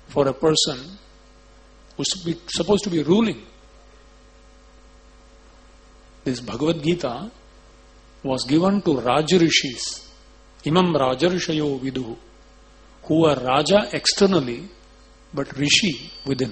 for a person who's supposed to be ruling. This Bhagavad Gita was given to Rajarishis, Imam Rajarishayo Viduhu, who are Raja externally, but Rishi within.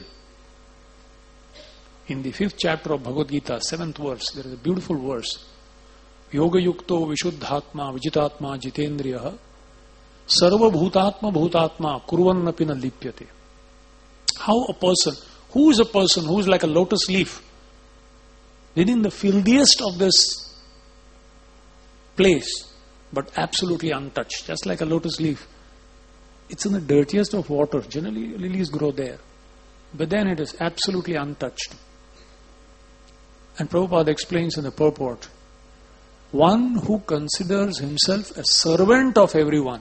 In the 5th chapter of Bhagavad Gita, 7th verse, there is a beautiful verse. Yoga yukto vishuddhatma vijitatma jitendriyaha sarva bhutatma bhutatma kurvannapina lipyate. How a person, who is a person who is like a lotus leaf within the filthiest of this place, but absolutely untouched, just like a lotus leaf. It's in the dirtiest of water. Generally, lilies grow there. But then it is absolutely untouched. And Prabhupada explains in the purport, one who considers himself a servant of everyone,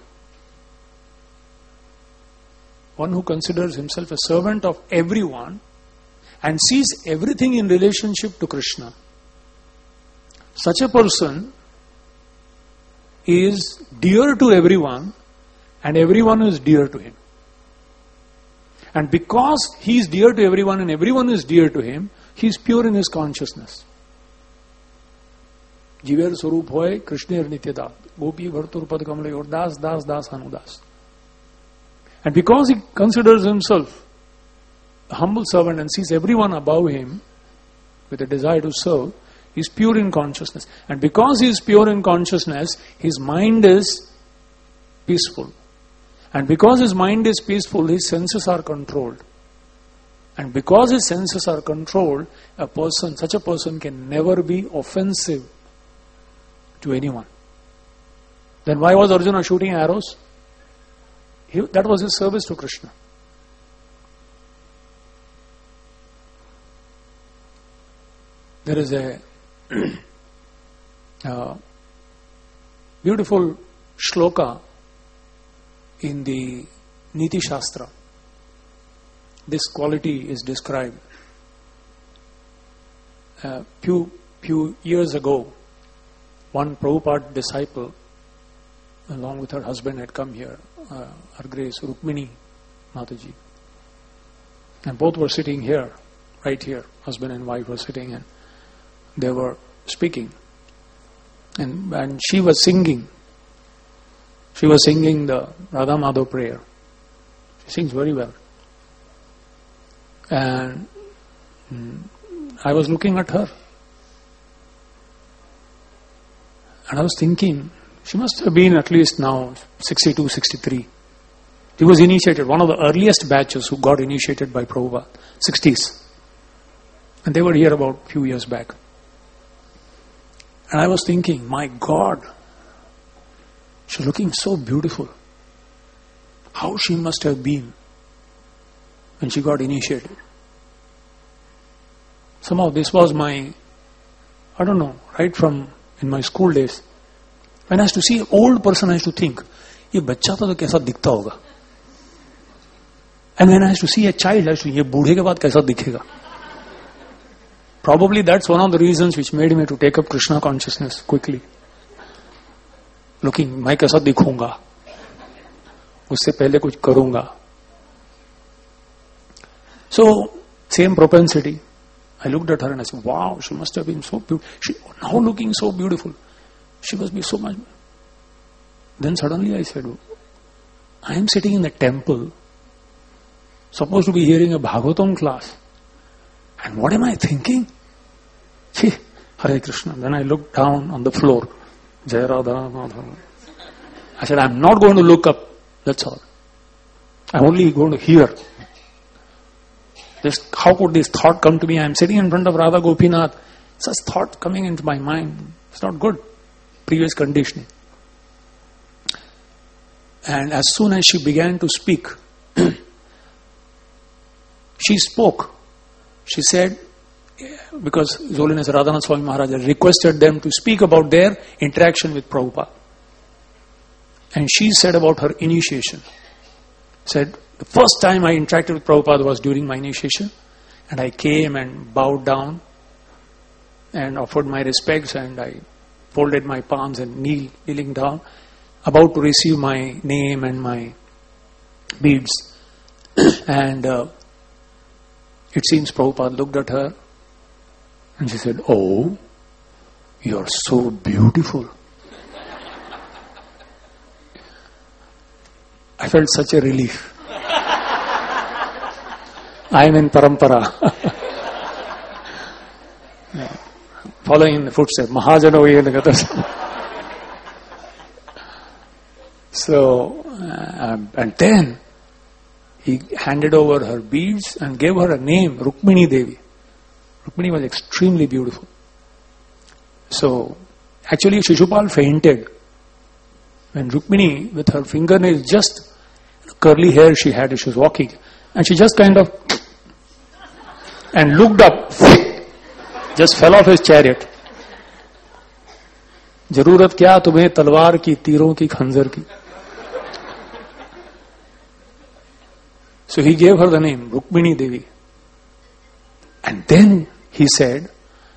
one who considers himself a servant of everyone and sees everything in relationship to Krishna, such a person is dear to everyone and everyone is dear to him. And because he is dear to everyone and everyone is dear to him, he is pure in his consciousness. Jiver Swarup hoy Krishner Nityada Gopi Bhartur Pad Kamalayor Das Das Das Hanudas. And because he considers himself a humble servant and sees everyone above him with a desire to serve, he is pure in consciousness. And because he is pure in consciousness, his mind is peaceful. And because his mind is peaceful, his senses are controlled. And because his senses are controlled, such a person can never be offensive to anyone. Then why was Arjuna shooting arrows? That was his service to Krishna. There is a beautiful shloka in the Niti Shastra. This quality is described. Few years ago, one Prabhupada disciple, along with her husband, had come here, Her Grace Rukmini Mataji. And both were sitting here, right here. Husband and wife were sitting and they were speaking. And she was singing. She was singing the Radha Madhav prayer. She sings very well. And I was looking at her. And I was thinking, she must have been at least now 62, 63. She was initiated, one of the earliest batches who got initiated by Prabhupada, 60s. And they were here about a few years back. And I was thinking, my God, she's looking so beautiful. How she must have been when she got initiated. Somehow this was my, I don't know, right from in my school days. When I used to see an old person, I used to think, ये बच्चा तो कैसा दिखता होगा. And when I used to see a child, I used to think, ये बूढ़े के बाद कैसा दिखेगा. Probably that's one of the reasons which made me to take up Krishna consciousness quickly. Looking, मैं कैसा दिखूंगा, उससे पहले कुछ करूंगा. So, same propensity. I looked at her and I said, wow, she must have been so beautiful. She now looking so beautiful. She must be so much. Then suddenly I said, I am sitting in the temple, supposed to be hearing a Bhagavatam class. And what am I thinking? Hare Krishna. Then I looked down on the floor. Jai Radha Madhava. I said, I'm not going to look up. That's all. I'm only going to hear. Just how could this thought come to me? I'm sitting in front of Radha Gopinath. Such thought coming into my mind. It's not good. Previous conditioning. And as soon as she began to speak, she spoke. She said, because His Holiness Radhanath Swami Maharaj requested them to speak about their interaction with Prabhupada. And she said about her initiation. Said, the first time I interacted with Prabhupada was during my initiation. And I came and bowed down and offered my respects and I folded my palms and kneeling down, about to receive my name and my beads. And it seems Prabhupada looked at her and she said, "Oh, you're so beautiful." I felt such a relief. I am in parampara. Following in the footsteps. Mahajana Vayenagata. So, and then he handed over her beads and gave her a name, Rukmini Devi. Rukmini was extremely beautiful. So, actually Shishupal fainted when Rukmini, with her fingernails, just curly hair she had as she was walking, and she just kind of and looked up, just fell off his chariot. जरूरत क्या तुम्हें तलवार की, तीरों की, खंजर की? So he gave her the name Rukmini Devi. And then she said,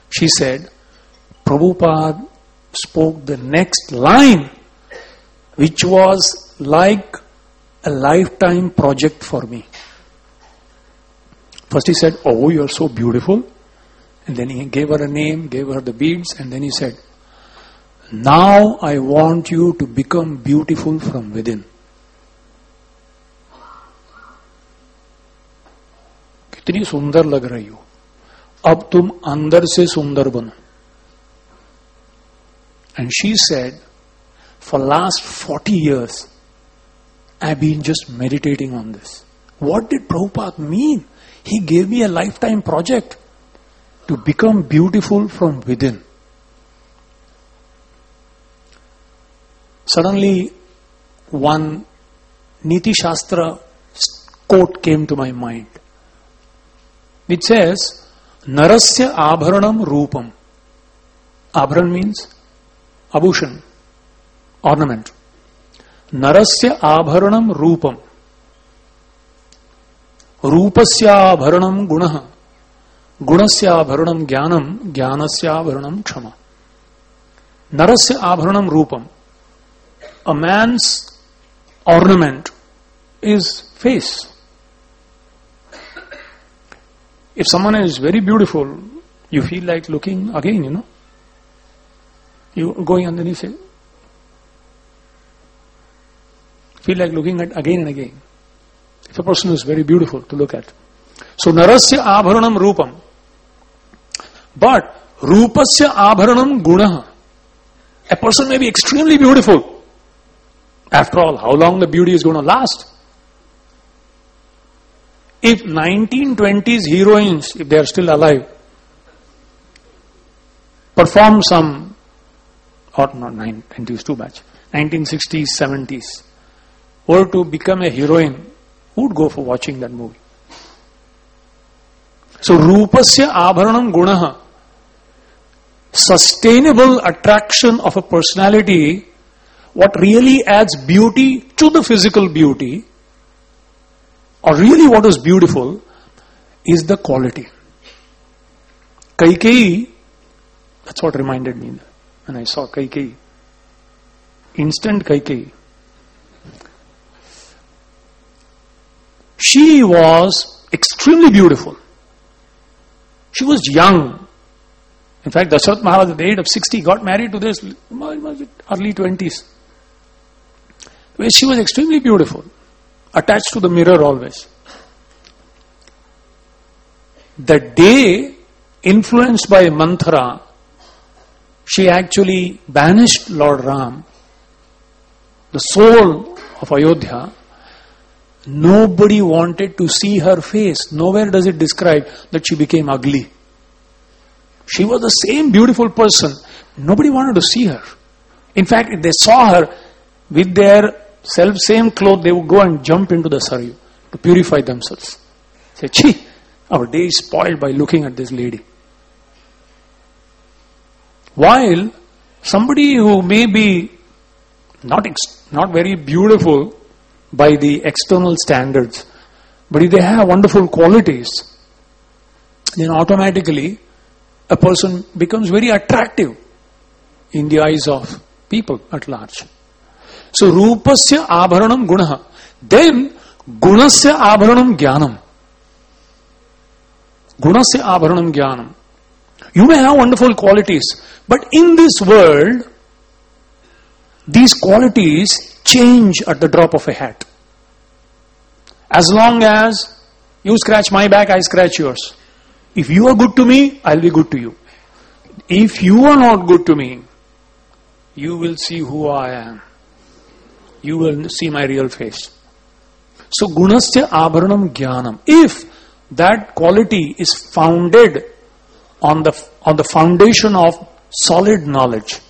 Prabhupada spoke the next line, which was like a lifetime project for me. First he said, "Oh, you are so beautiful." And then he gave her a name, gave her the beads, and then he said, "Now I want you to become beautiful from within." कितनी सुंदर लग रही हो, अब तुम अंदर से सुंदर बनो. And she said, for last 40 years, I've been just meditating on this. What did Prabhupada mean? He gave me a lifetime project to become beautiful from within. Suddenly, one Niti Shastra quote came to my mind. It says, Narasya abharanam rupam. Abharan means abhushan, ornament. Narasya abharanam rupam. Rupasya abharanam gunaha. Gunasya abharanam jnanam. Jnanasya abharanam kshama. Narasya abharanam rupam. A man's ornament is face. If someone is very beautiful, you feel like looking again, You going underneath it. Feel like looking at again and again. If a person is very beautiful to look at. So, narasya abharanam rupam. But, rupasya abharanam gunaha. A person may be extremely beautiful. After all, how long the beauty is going to last? If 1920s heroines, if they are still alive, perform some, or not 1920s, too much, 1960s, 70s, were to become a heroine, who would go for watching that movie? So, rupasya abharanam gunaha, sustainable attraction of a personality, what really adds beauty to the physical beauty, or really what is beautiful, is the quality. Kaikeyi, that's what reminded me when I saw Kaikeyi. Instant Kaikeyi. She was extremely beautiful. She was young. In fact, Dasharatha Maharaj at the age of 60 got married to this early 20s. Where she was extremely beautiful. Attached to the mirror always. The day, influenced by Manthara, she actually banished Lord Ram, the soul of Ayodhya. Nobody wanted to see her face. Nowhere does it describe that she became ugly. She was the same beautiful person. Nobody wanted to see her. In fact, if they saw her with their same clothes, they would go and jump into the Saryu to purify themselves. Say, "Chi, our day is spoiled by looking at this lady." While somebody who may be not very beautiful by the external standards, but if they have wonderful qualities, then automatically a person becomes very attractive in the eyes of people at large. So, rupasya abharanam gunaha. Then, Gunasya abharanam jnanam. Gunasya abharanam jnanam. You may have wonderful qualities, but in this world, these qualities change at the drop of a hat. As long as you scratch my back, I scratch yours. If you are good to me, I'll be good to you. If you are not good to me, you will see who I am. You will see my real face. So, gunasya abharanam jnanam. If that quality is founded on the foundation of solid knowledge,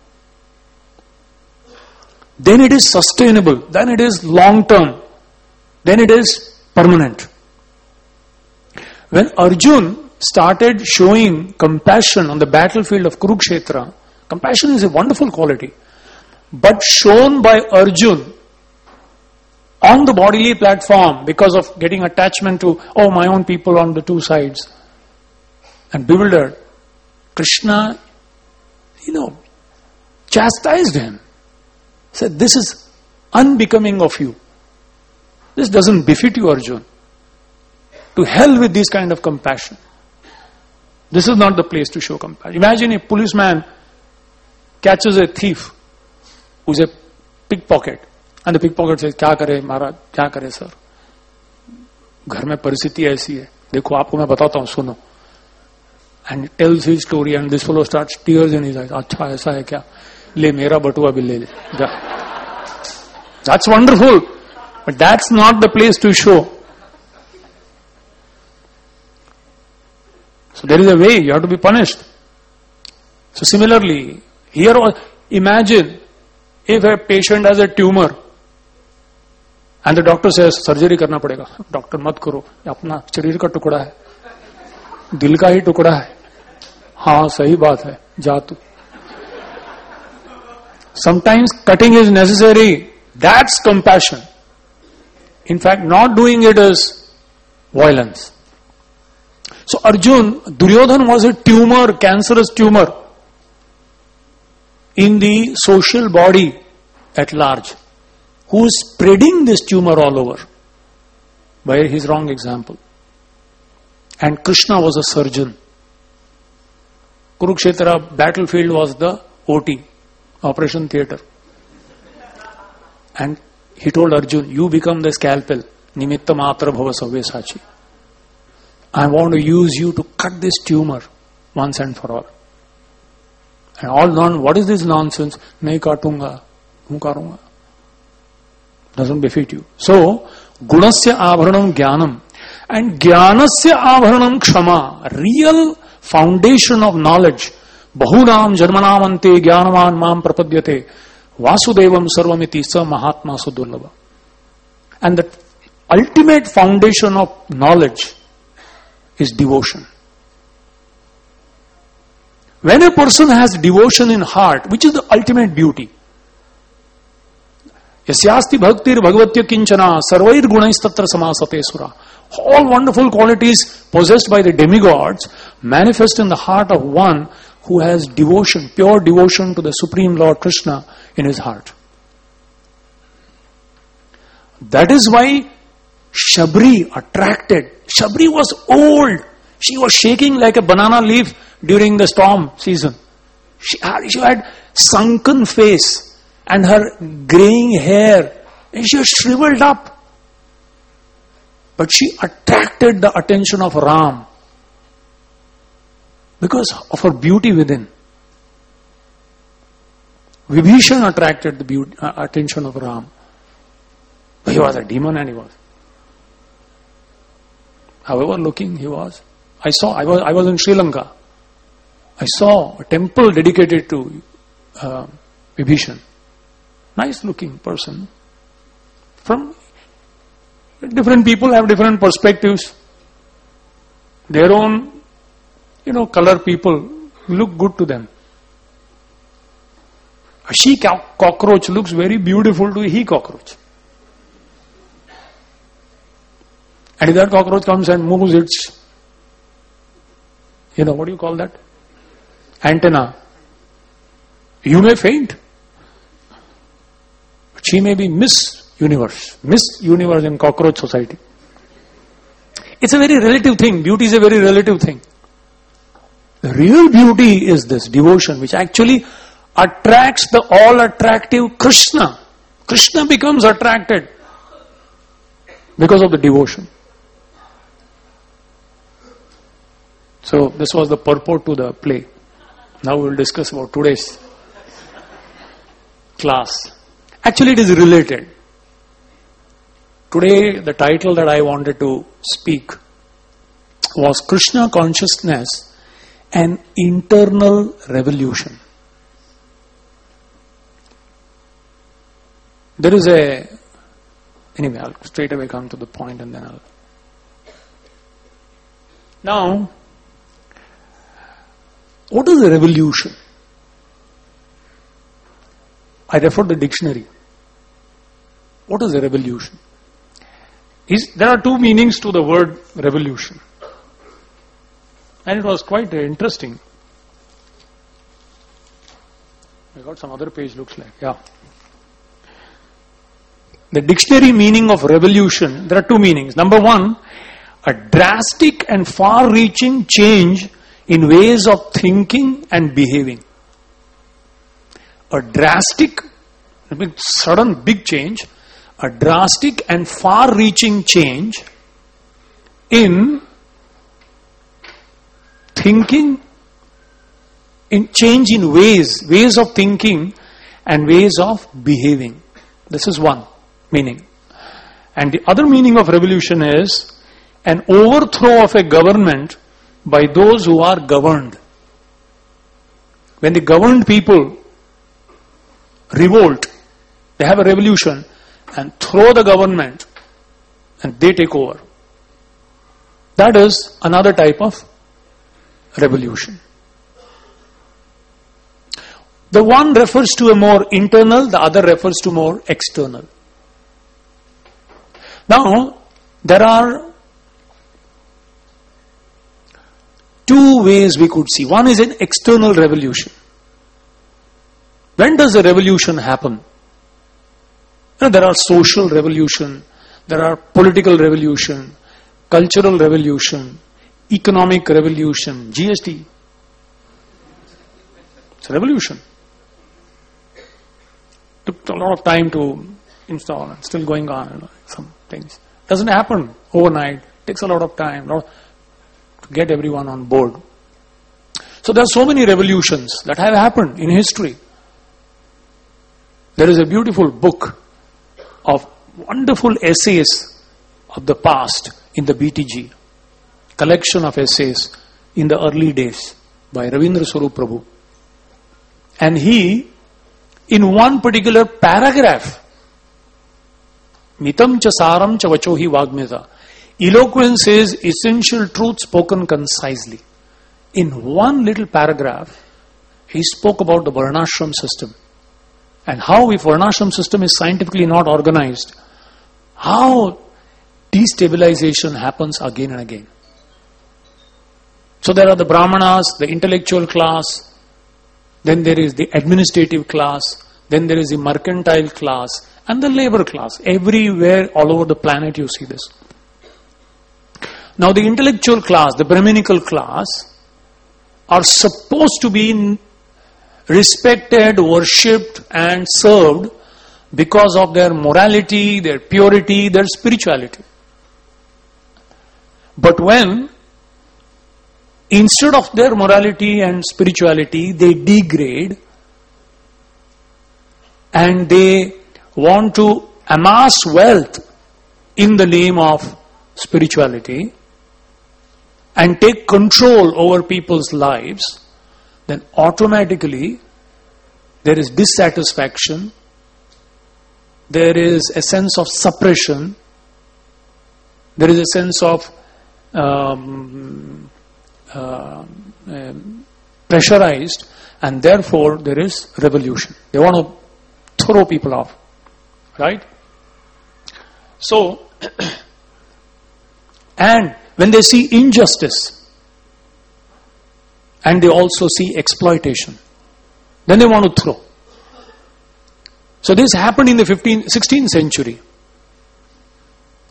then it is sustainable, then it is long term, then it is permanent. When Arjun started showing compassion on the battlefield of Kurukshetra, compassion is a wonderful quality, but shown by Arjun on the bodily platform because of getting attachment to, my own people on the two sides, and bewildered, Krishna, chastised him. Said, this is unbecoming of you. This doesn't befit you, Arjun. To hell with this kind of compassion. This is not the place to show compassion. Imagine a policeman catches a thief who's a pickpocket. And the pickpocket says, क्या करे महाराज, क्या करे sir, घर में परिस्थिति ऐसी है, देखो आपको मैं बताता हूँ, सुनो. And tells his story, and this fellow starts tears in his eyes. अच्छा ऐसा है क्या, ले मेरा बटुआ भी ले जा. That's wonderful, but that's not the place to show. So there is a way, you have to be punished. So similarly, here imagine if a patient has a tumor and the doctor says surgery करना पड़ेगा. Doctor मत करो, अपना शरीर का टुकड़ा है, दिल का ही टुकड़ा है. हाँ सही बात है, जा तू. Sometimes cutting is necessary. That's compassion. In fact, not doing it is violence. So Arjun, Duryodhan was a tumor, cancerous tumor in the social body at large, who is spreading this tumor all over by his wrong example. And Krishna was a surgeon. Kurukshetra battlefield was the OT, operation theatre. And he told Arjun, you become the scalpel. Nimitta matra bhava savyasachi. I want to use you to cut this tumor once and for all. And all what is this nonsense? Nahi katunga, hu karunga. Doesn't befit you. So, gunasya abharanam jnanam. And jnanasya abharanam kshama. Real foundation of knowledge. Bahunam janmanam ante jnanavan mam prapadyate. Vasudevam sarvamiti sa mahatma sudurlava. And the ultimate foundation of knowledge is devotion. When a person has devotion in heart, which is the ultimate beauty, yasyasti bhaktir bhagavatya kinchana sarvair gunais tatra samasate sura. All wonderful qualities possessed by the demigods manifest in the heart of one who has devotion, pure devotion to the Supreme Lord Krishna in his heart. That is why Shabri attracted. Shabri was old. She was shaking like a banana leaf during the storm season. She had sunken face and her graying hair. And she was shriveled up. But she attracted the attention of Ram because of her beauty within. Vibhishan attracted the attention of Ram. But he was a demon and he was. However looking he was. I was in Sri Lanka. I saw a temple dedicated to Vibhishan. Nice looking person. From different people have different perspectives. Their own, color people look good to them. A she cockroach looks very beautiful to a he cockroach. And if that cockroach comes and moves its, what do you call that? Antenna. You may faint. But she may be Universe. Miss Universe in Cockroach Society. It's a very relative thing. Beauty is a very relative thing. The real beauty is this devotion, which actually attracts the all-attractive Krishna. Krishna becomes attracted because of the devotion. So this was the purport to the play. Now we will discuss about today's class. Actually, it is related. Today, the title that I wanted to speak was Krishna Consciousness, an Internal Revolution. There is anyway, I'll straight away come to the point and then Now, what is a revolution? I refer to the dictionary. What is a revolution? There are two meanings to the word revolution. And it was quite interesting. I got some other page, looks like. Yeah. The dictionary meaning of revolution, there are two meanings. Number one, a drastic and far-reaching change in ways of thinking and behaving. A drastic, sudden big change, a drastic and far-reaching change in thinking, change in ways of thinking and ways of behaving. This is one meaning. And the other meaning of revolution is an overthrow of a government by those who are governed. When the governed people revolt, they have a revolution and throw the government and they take over. That is another type of revolution. The one refers to a more internal, the other refers to more external. Now, there are two ways we could see. One is an external revolution. When does a revolution happen? There are social revolution, there are political revolution, cultural revolution, economic revolution, GST. It's a revolution. Took a lot of time to install and still going on. Some things. Doesn't happen overnight. Takes a lot of time to get everyone on board. So there are so many revolutions that have happened in history. There is a beautiful book of wonderful essays of the past in the BTG. Collection of essays in the early days by Ravindra Swarup Prabhu. And he, in one particular paragraph, Mitam cha saram cha vachohi vagmeta. Eloquence is essential truth spoken concisely. In one little paragraph, he spoke about the Varnashram system. And how, if Varnashram system is scientifically not organized, how destabilization happens again and again. So there are the Brahmanas, the intellectual class, then there is the administrative class, then there is the mercantile class, and the labor class. Everywhere, all over the planet, you see this. Now the intellectual class, the Brahminical class, are supposed to be respected, worshipped, and served because of their morality, their purity, their spirituality. But when, instead of their morality and spirituality, they degrade and they want to amass wealth in the name of spirituality and take control over people's lives, then automatically there is dissatisfaction, there is a sense of suppression, there is a sense of pressurized, and therefore there is revolution. They want to throw people off. Right? So, and when they see injustice, and they also see exploitation, then they want to throw. So this happened in the 16th century.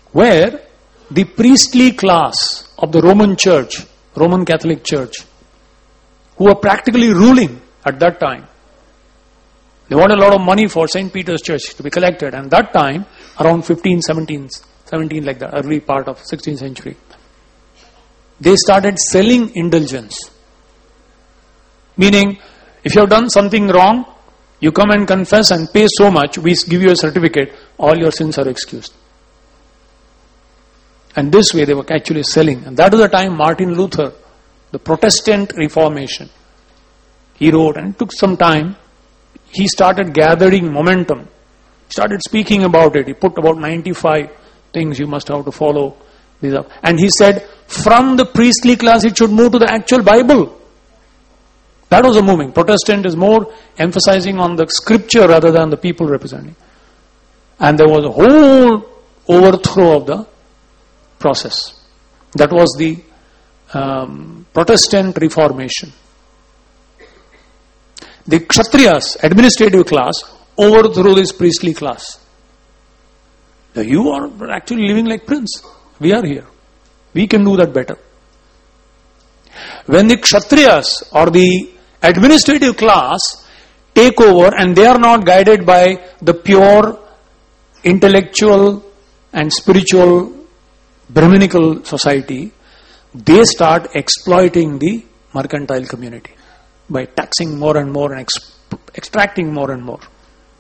where the priestly class of the Roman Church, Roman Catholic Church, who were practically ruling at that time, they wanted a lot of money for St. Peter's Church to be collected. And that time, around 17 like the early part of 16th century, they started selling indulgence. Meaning, if you have done something wrong, you come and confess and pay so much, we give you a certificate, all your sins are excused. And this way they were actually selling. And that is the time Martin Luther, the Protestant Reformation, he wrote, and it took some time. He started gathering momentum, started speaking about it. He put about 95 things you must have to follow. And he said, from the priestly class it should move to the actual Bible. That was the movement. Protestant is more emphasizing on the scripture rather than the people representing. And there was a whole overthrow of the process. That was the Protestant Reformation. The Kshatriyas, administrative class, overthrew this priestly class. Now you are actually living like prince. We are here. We can do that better. When the Kshatriyas or the administrative class take over and they are not guided by the pure intellectual and spiritual Brahminical society, they start exploiting the mercantile community by taxing more and more and extracting more and more.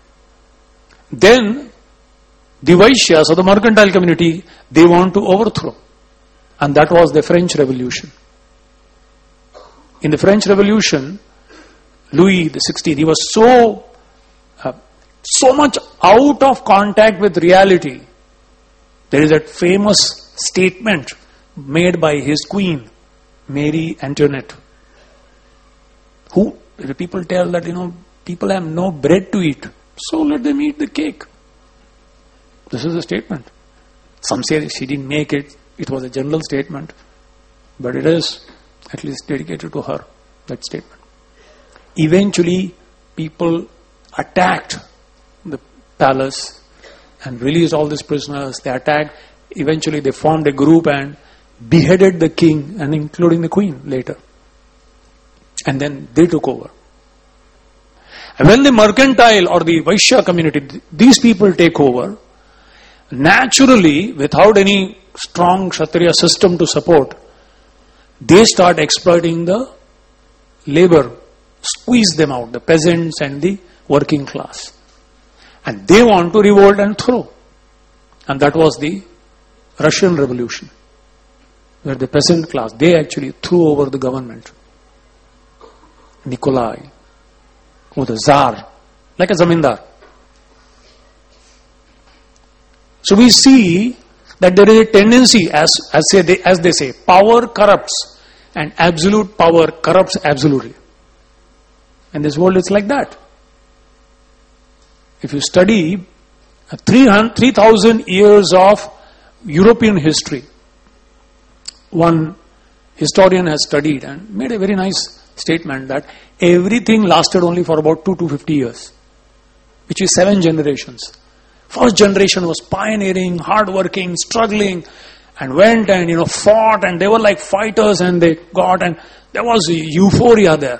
Then the Vaishyas or the mercantile community, they want to overthrow. And that was the French Revolution. In the French Revolution, Louis XVI, he was so much out of contact with reality. There is that famous statement made by his queen, Mary Antoinette. Who, the people tell that, people have no bread to eat, so let them eat the cake. This is a statement. Some say she didn't make it, it was a general statement, but it is at least dedicated to her, that statement. Eventually, people attacked the palace and released all these prisoners. They attacked, eventually they formed a group and beheaded the king and including the queen later. And then they took over. And when the mercantile or the Vaishya community, these people take over, naturally, without any strong Kshatriya system to support, they start exploiting the labor, squeeze them out, the peasants and the working class. And they want to revolt and throw. And that was the Russian Revolution, where the peasant class, they actually threw over the government. Nikolai, or the Tsar, like a zamindar. So we see that there is a tendency, as they say, power corrupts and absolute power corrupts absolutely. In this world it's like that. If you study 3,000 years of European history, one historian has studied and made a very nice statement that everything lasted only for about 2 to 50 years, which is 7 generations. First generation was pioneering, hardworking, struggling, and went and fought, and they were like fighters, and they got, and there was euphoria there.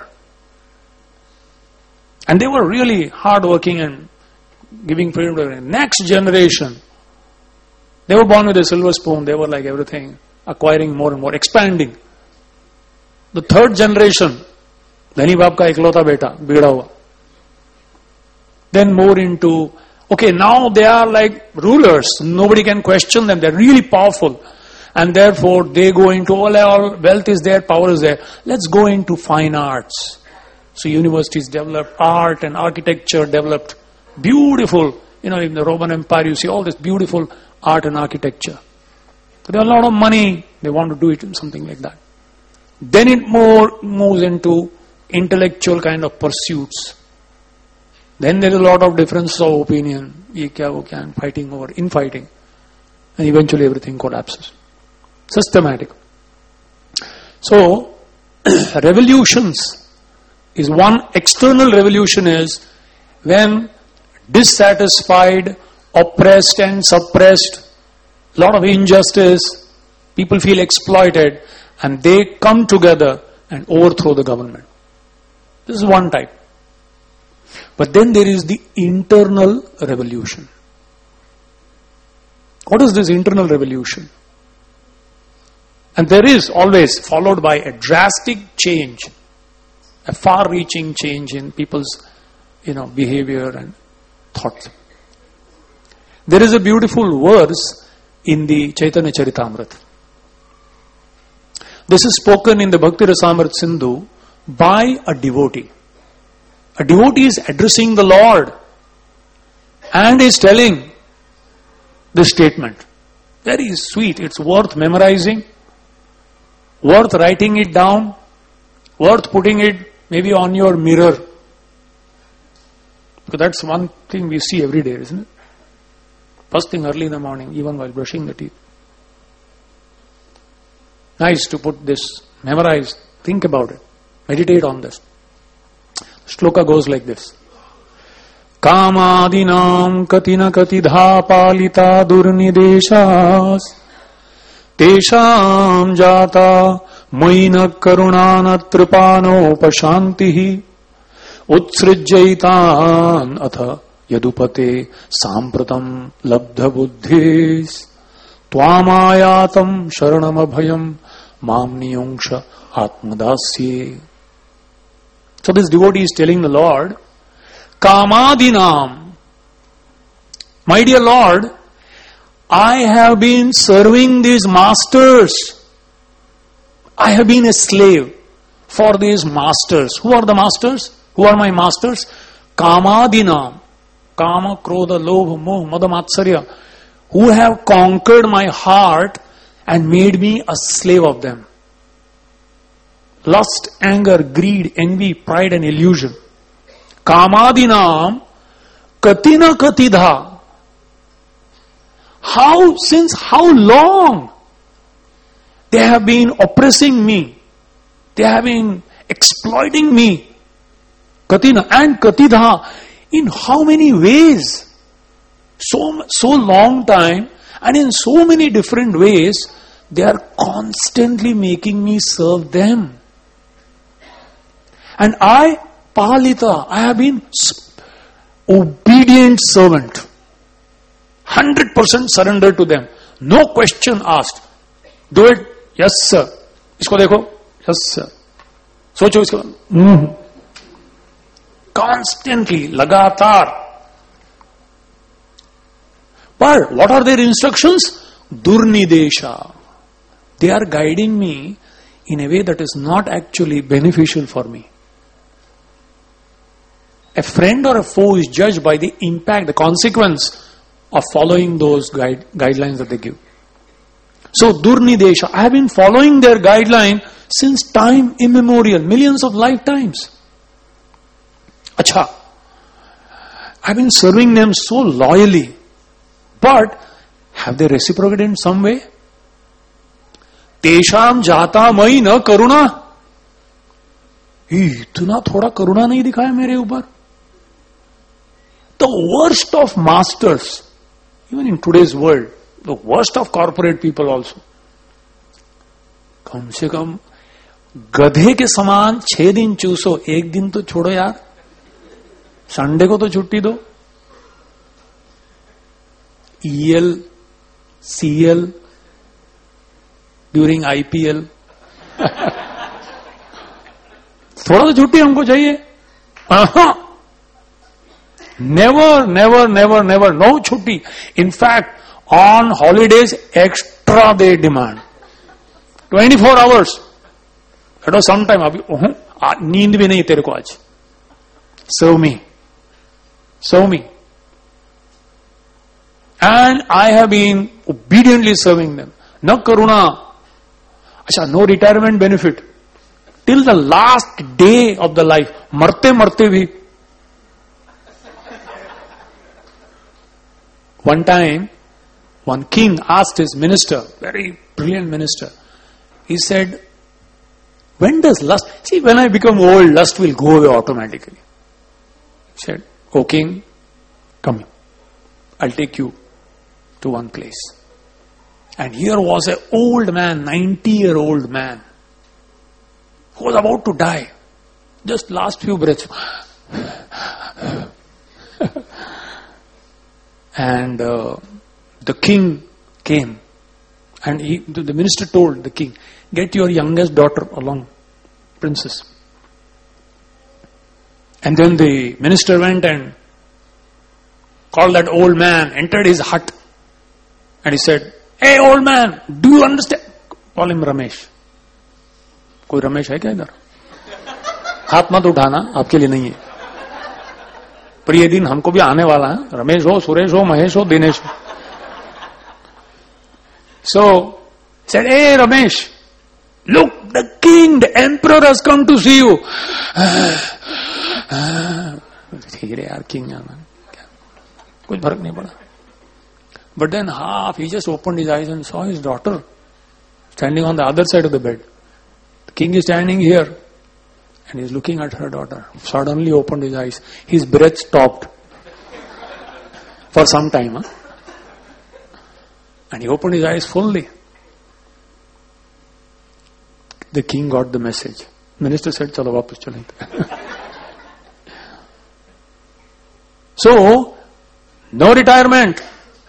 And they were really hardworking and giving freedom to the next generation. They were born with a silver spoon. They were like everything, acquiring more and more, expanding. The third generation, Dhani Baap ka iklota beta, bigda hua. Then more into, okay, now they are like rulers. Nobody can question them. They're really powerful. And therefore, they go into, all wealth is there, power is there. Let's go into fine arts. So universities developed, art and architecture developed. Beautiful. In the Roman Empire, you see all this beautiful art and architecture. So there are a lot of money. They want to do it in something like that. Then it moves into intellectual kind of pursuits. Then there is a lot of difference of opinion. Ye kya, wo kya, and fighting over, infighting. And eventually everything collapses. Systematic. So, revolutions is one. External revolution is when dissatisfied, oppressed and suppressed lot of injustice, people feel exploited, and they come together and overthrow the government. This is one type. But then there is the internal revolution. What is this internal revolution? And there is always followed by a drastic change, a far-reaching change in people's, behavior and thoughts. There is a beautiful verse in the Chaitanya Charitamrita. This is spoken in the Bhakti Rasamrita Sindhu by a devotee. A devotee is addressing the Lord and is telling this statement. Very sweet. It's worth memorizing, worth writing it down, worth putting it maybe on your mirror. Because that's one thing we see every day, isn't it? First thing early in the morning, even while brushing the teeth. Nice to put this, memorize, think about it, meditate on this. Shloka goes like this. Kamadinam katina katidha palita durnideshas tesham jata maina karunana tripano pashantihi utsrijjaitan atha yadupate sampratam labdha buddhis twamayatam sharanam abhayam mamniyongsha atmadasye. So this devotee is telling the Lord, Kamadinam, my dear Lord, I have been serving these masters. I have been a slave for these masters. Who are the masters? Who are my masters? Kamadinam, Kama, Krodha, Lobha, Moh, Mada, Matsarya, who have conquered my heart and made me a slave of them. Lust, anger, greed, envy, pride and illusion. Kamadinam katina katidha. Since how long they have been oppressing me? They have been exploiting me. Katina and katidha. In how many ways? So long time and in so many different ways, they are constantly making me serve them. And I, Palita, I have been obedient servant. 100% surrender to them. No question asked. Do it. Yes, sir. Isko dekho. Yes, sir. Socho isko. Constantly, lagatar. But what are their instructions? Durnidesha. They are guiding me in a way that is not actually beneficial for me. A friend or a foe is judged by the impact, the consequence of following those guidelines that they give. So, Durnidesha, I have been following their guideline since time immemorial, millions of lifetimes. Acha, I have been serving them so loyally, but have they reciprocated in some way? Tesham jata mai na karuna. इतना थोड़ा करुणा नहीं दिखाया मेरे ऊपर. The worst of masters, even in today's world, the worst of corporate people also. कम से कम गधे के समान 6 दिन चूसो, एक दिन तो छोड़ो यार. संडे को तो छुट्टी दो. EL, CL, during IPL. थोड़ा तो छुट्टी हमको चाहिए. Never, no छुट्टी. In fact, on holidays, extra they demand. 24 hours. At some time, नींद भी नहीं तेरे को आज. Serve me. And I have been obediently serving them. No karuna. No retirement benefit. Till the last day of the life. Marte bhi. One time, one king asked his minister, very brilliant minister, he said, when does lust, see when I become old, lust will go away automatically. He said, O king, come here. I'll take you to one place. And here was an old man, 90-year-old man, who was about to die. Just last few breaths. And the king came. And the minister told the king, get your youngest daughter along, princess. And then the minister went and called that old man, entered his hut. And he said, hey old man, do you understand? Call him Ramesh. कोई रमेश है क्या इधर? हाथ मत उठाना, आपके लिए नहीं है. पर ये दिन हमको भी आने वाला है. रमेश हो, सुरेश हो, महेश हो, दिनेश हो. So, said, hey Ramesh, look, the king, the emperor has come to see you. ठीक है यार, king आना. कुछ फर्क नहीं पड़ा. But then he just opened his eyes and saw his daughter standing on the other side of the bed. The king is standing here and he's looking at her daughter. Suddenly opened his eyes. His breath stopped for some time. And he opened his eyes fully. The king got the message. Minister said, chalo wapas chalenge. So, no retirement,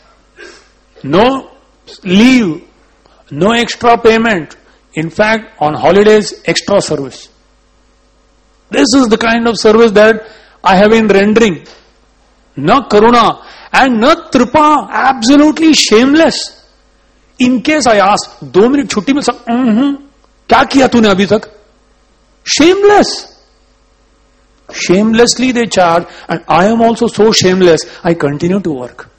no leave, no extra payment. In fact, on holidays, extra service. This is the kind of service that I have been rendering. Na karuna and na tripa, absolutely shameless. In case I ask, 2 minute छुट्टी में सब, क्या किया तूने अभी तक? Shameless. Shamelessly they charge, and I am also so shameless, I continue to work.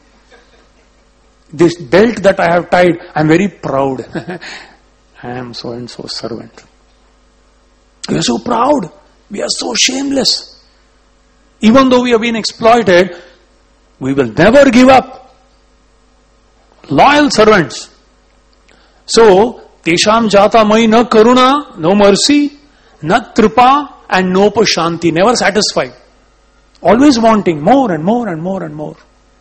This belt that I have tied, I am very proud. I am so and so servant. We are so proud. We are so shameless. Even though we have been exploited, we will never give up. Loyal servants. So, tesham jata mai na karuna, no mercy, na kripa, and no pashanti, never satisfied. Always wanting more and more and more and more.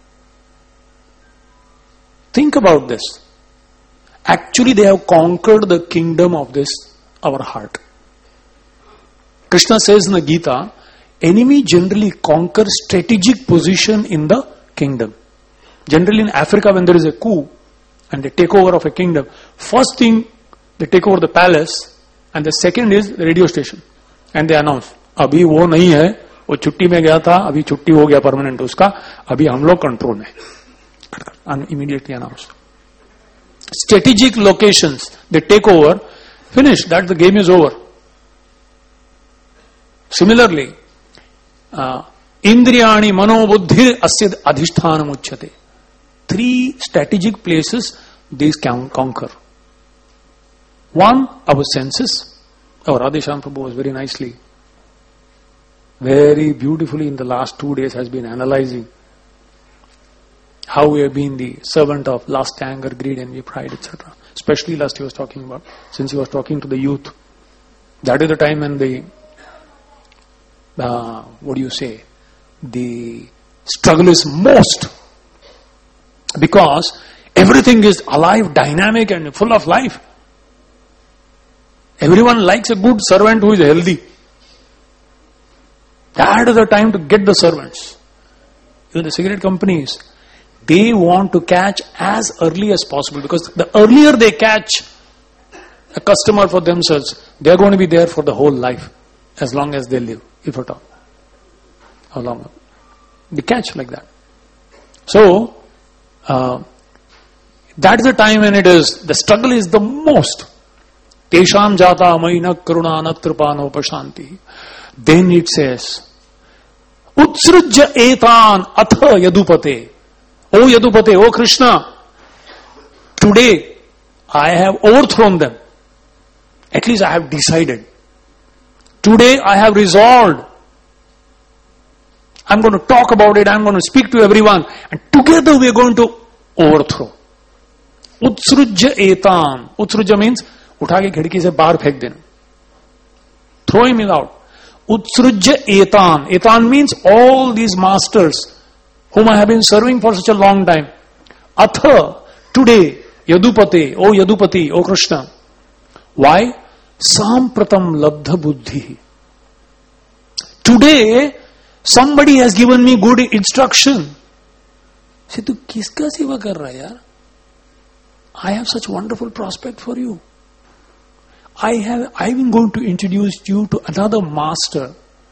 Think about this. Actually, they have conquered the kingdom of this, our heart. Krishna says in the Gita, enemy generally conquers strategic position in the kingdom. Generally in Africa, when there is a coup and they take over of a kingdom, first thing they take over the palace, and the second is the radio station. And they announce, अभी वो नहीं है, वो छुट्टी में गया था, अभी छुट्टी हो गया परमानेंट उसका, अभी हम लोग कंट्रोल में. And immediately announced. Strategic locations, they take over, finish, that the game is over. Similarly, Indriyani Mano Buddhi Asid Adhishthanam Uchyate. 3 strategic places these can conquer. One, our senses. Our Radheshyam Prabhu was very nicely, very beautifully in the last 2 days has been analyzing how we have been the servant of lust, anger, greed, envy, pride, etc. Especially lust he was talking about, since he was talking to the youth. That is the time when the, the struggle is most. Because everything is alive, dynamic and full of life. Everyone likes a good servant who is healthy. That is the time to get the servants. Even the cigarette companies, they want to catch as early as possible, because the earlier they catch a customer for themselves, they are going to be there for the whole life, as long as they live, if at all. How long? They catch like that. So, that is the time when it is, the struggle is the most. Tesham jata maina karuna natrupano pashanti. Then it says, Utsrujya etan atha yadupate. O Yadupate, O Krishna, today I have overthrown them. At least I have decided. Today I have resolved. I'm going to talk about it, I'm going to speak to everyone, and together we are going to overthrow. Utsrujya etan. Utsrujya means, उठा के खिड़की से बाहर फेंक देना. Throw him out. Utsrujya etan. Etan means all these masters whom I have been serving for such a long time. Atha, today, Yadupate, O Yadupati, O Krishna. Why? Sampratam labdha buddhi. Today, somebody has given me good instruction. Say, tu kiska seva kar raha yaar? I have such wonderful prospect for you. I'm going to introduce you to another master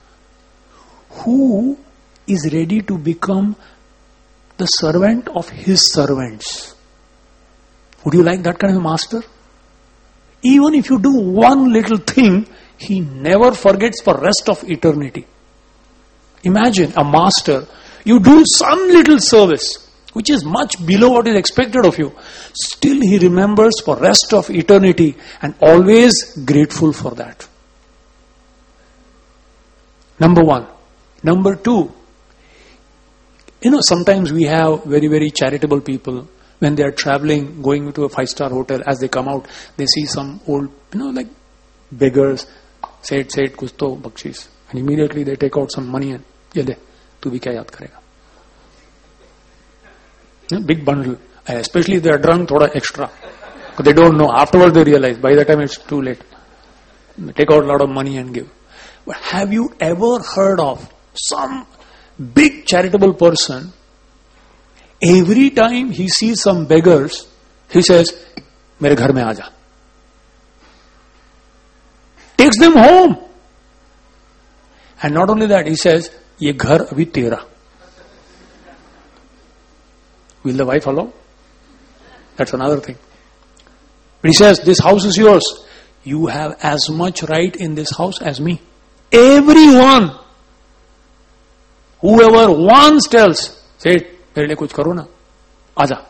who is ready to become the servant of his servants. Would you like that kind of master? Even if you do one little thing, he never forgets for rest of eternity. Imagine a master, you do some little service, which is much below what is expected of you. Still he remembers for rest of eternity and always grateful for that. Number one. Number two, sometimes we have very, very charitable people. When they are traveling, going to a 5-star hotel, as they come out, they see some old, like beggars, say it, kuch to bakshis. And immediately they take out some money and, ye de, tu bhi kya yaad karega. Big bundle. Especially if they are drunk, thoda extra. Because they don't know. Afterwards they realize. By the time it's too late. They take out a lot of money and give. But have you ever heard of some big charitable person, every time he sees some beggars, he says, mere ghar mein aaja. Takes them home. And not only that, he says, ye ghar abhi tera. Will the wife allow? That's another thing. But he says, this house is yours. You have as much right in this house as me. Everyone. Whoever once tells, say, mere liye kuch karo na, aaja.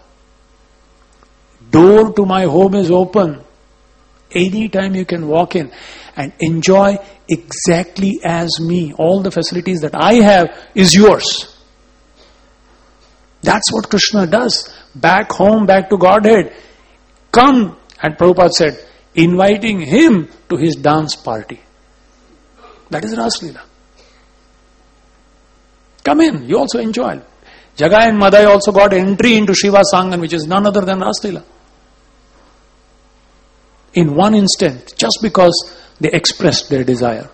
Door to my home is open. Anytime you can walk in and enjoy exactly as me. All the facilities that I have is yours. That's what Krishna does. Back home, back to Godhead. Come, and Prabhupada said, inviting him to his dance party. That is Ras Leela. Come in, you also enjoy. Jagai and Madai also got entry into Shiva Sangan, which is none other than Ras Leela. In one instant, just because they expressed their desire.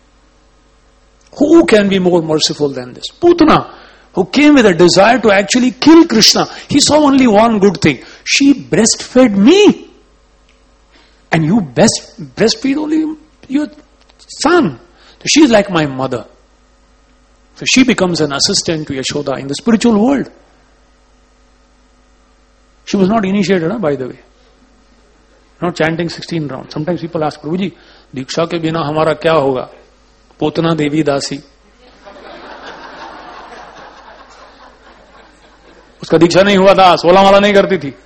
Who can be more merciful than this? Putana, who came with a desire to actually kill Krishna. He saw only one good thing. She breastfed me. And you breastfeed only your son. So she is like my mother. So she becomes an assistant to Yashoda in the spiritual world. She was not initiated, by the way. Not chanting 16 rounds. Sometimes people ask, Prabhuji, Diksha ke bina hamara kya hoga? Putana Devi Dasi. उसका दीक्षा नहीं हुआ था, 16 माला नहीं करती थी.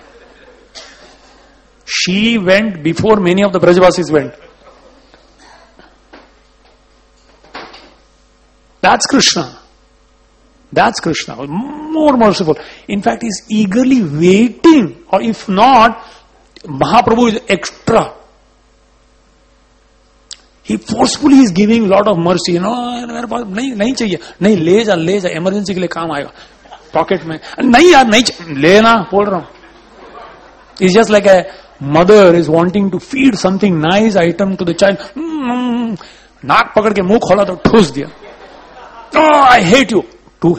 She went before many of the Brajvasis went. That's Krishna. That's Krishna. More merciful. In fact, he's eagerly waiting. Or if not, Mahaprabhu is extra. He forcefully is giving lot of mercy. मेरे पास नहीं चाहिए. नहीं ले जा. Emergency के लिए काम आएगा. Pocket में. नहीं यार, नहीं लेना बोल रहा हूं. It's just like a mother is wanting to feed something nice item to the child. नाक पकड़ के मुंह खोला तो ठूस दिया. Oh, I hate you.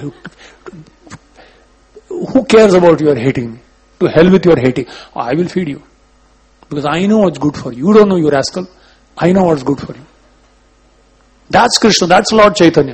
Who cares about your hating me? To hell with your hating. Oh, I will feed you. Because I know what's good for you. You don't know, you rascal. I know what's good for you. That's Krishna. That's Lord Chaitanya.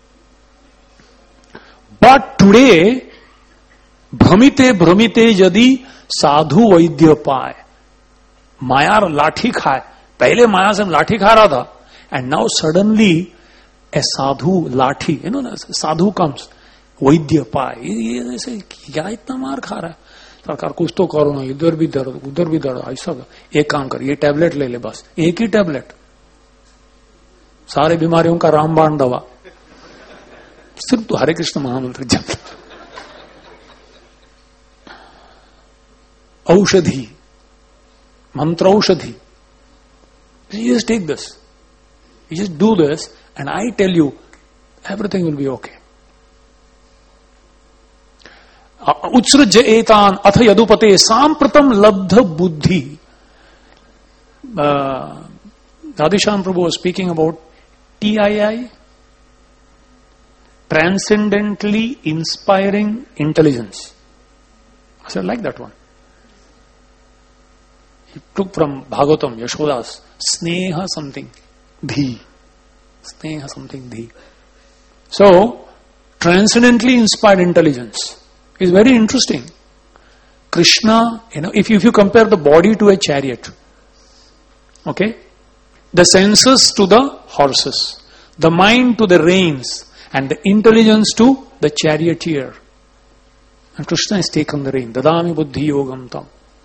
But today, भ्रमिते यदि साधु वैद्य पाए, माया लाठी खाए. पहले माया से लाठी खा रहा था. And now suddenly a sadhu lathi, sadhu comes, वैद्य पाए. ये ऐसे क्या इतना मार खा रहा है? सरकार कुछ तो करो ना, इधर भी दर्द उधर भी दर्द. ऐसा एक काम कर, ये टैबलेट ले ले, बस एक ही टैबलेट, सारे बीमारियों का रामबाण दवा. सिर्फ तो हरे कृष्ण महामंत्र जप. औषधि, मंत्र औषधि. You just take this. You just do this, and I tell you, everything will be okay. उत्सृज एतान अथ यदुपते सांप्रतम लब्ध बुद्धि. Radheshyam Prabhu was speaking about TII, transcendently inspiring intelligence. I said, like that one. He took from Bhagavatam, Yashodas, Sneha something, Dhi. Sneha something, Dhi. So, transcendently inspired intelligence is very interesting. Krishna, if you compare the body to a chariot, okay, the senses to the horses, the mind to the reins, and the intelligence to the charioteer. And Krishna has taken the rein. Dadami buddhi yogam tam.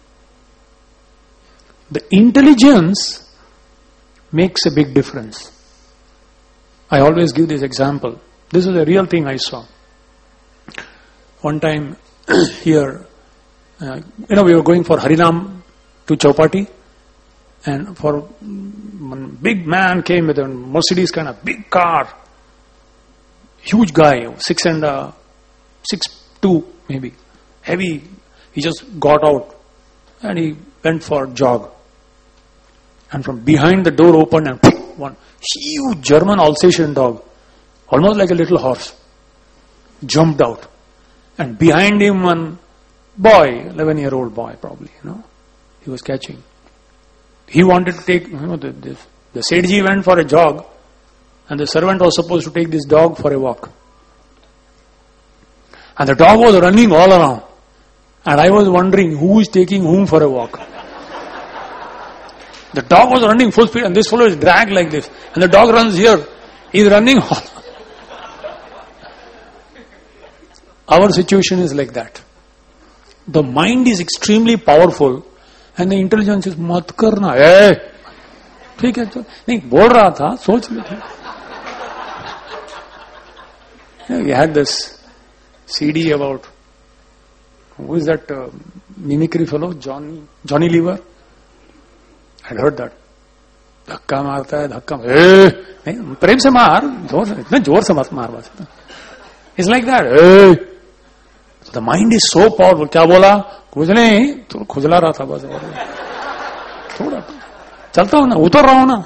The intelligence makes a big difference. I always give this example. This is a real thing I saw. One time here, we were going for Harinam to Chowpatty, and for one big man came with a Mercedes kind of big car, huge guy, 6'2" maybe, heavy. He just got out and he went for a jog. And from behind the door opened and one huge German Alsatian dog, almost like a little horse, jumped out. And behind him one boy, 11-year-old boy probably, he was catching. He wanted to take, the Sethji went for a jog and the servant was supposed to take this dog for a walk. And the dog was running all around. And I was wondering who is taking whom for a walk. The dog was running full speed and this fellow is dragged like this. And the dog runs here. He is running all. Our situation is like that. The mind is extremely powerful and the intelligence is mat karna. ठीक है तो नहीं बोल रहा था सोच लेते. We had this CD about who is that mimicry fellow, Johnny Lever. I had heard that. धक्का मारता है धक्का नहीं प्रेम से मार इतने जोर से मत मार बस. It's like that. The mind is so powerful. क्या बोला कुछ नहीं तो खुजला रहा था बस थोड़ा चलता हूं ना उतर रहा हूं ना.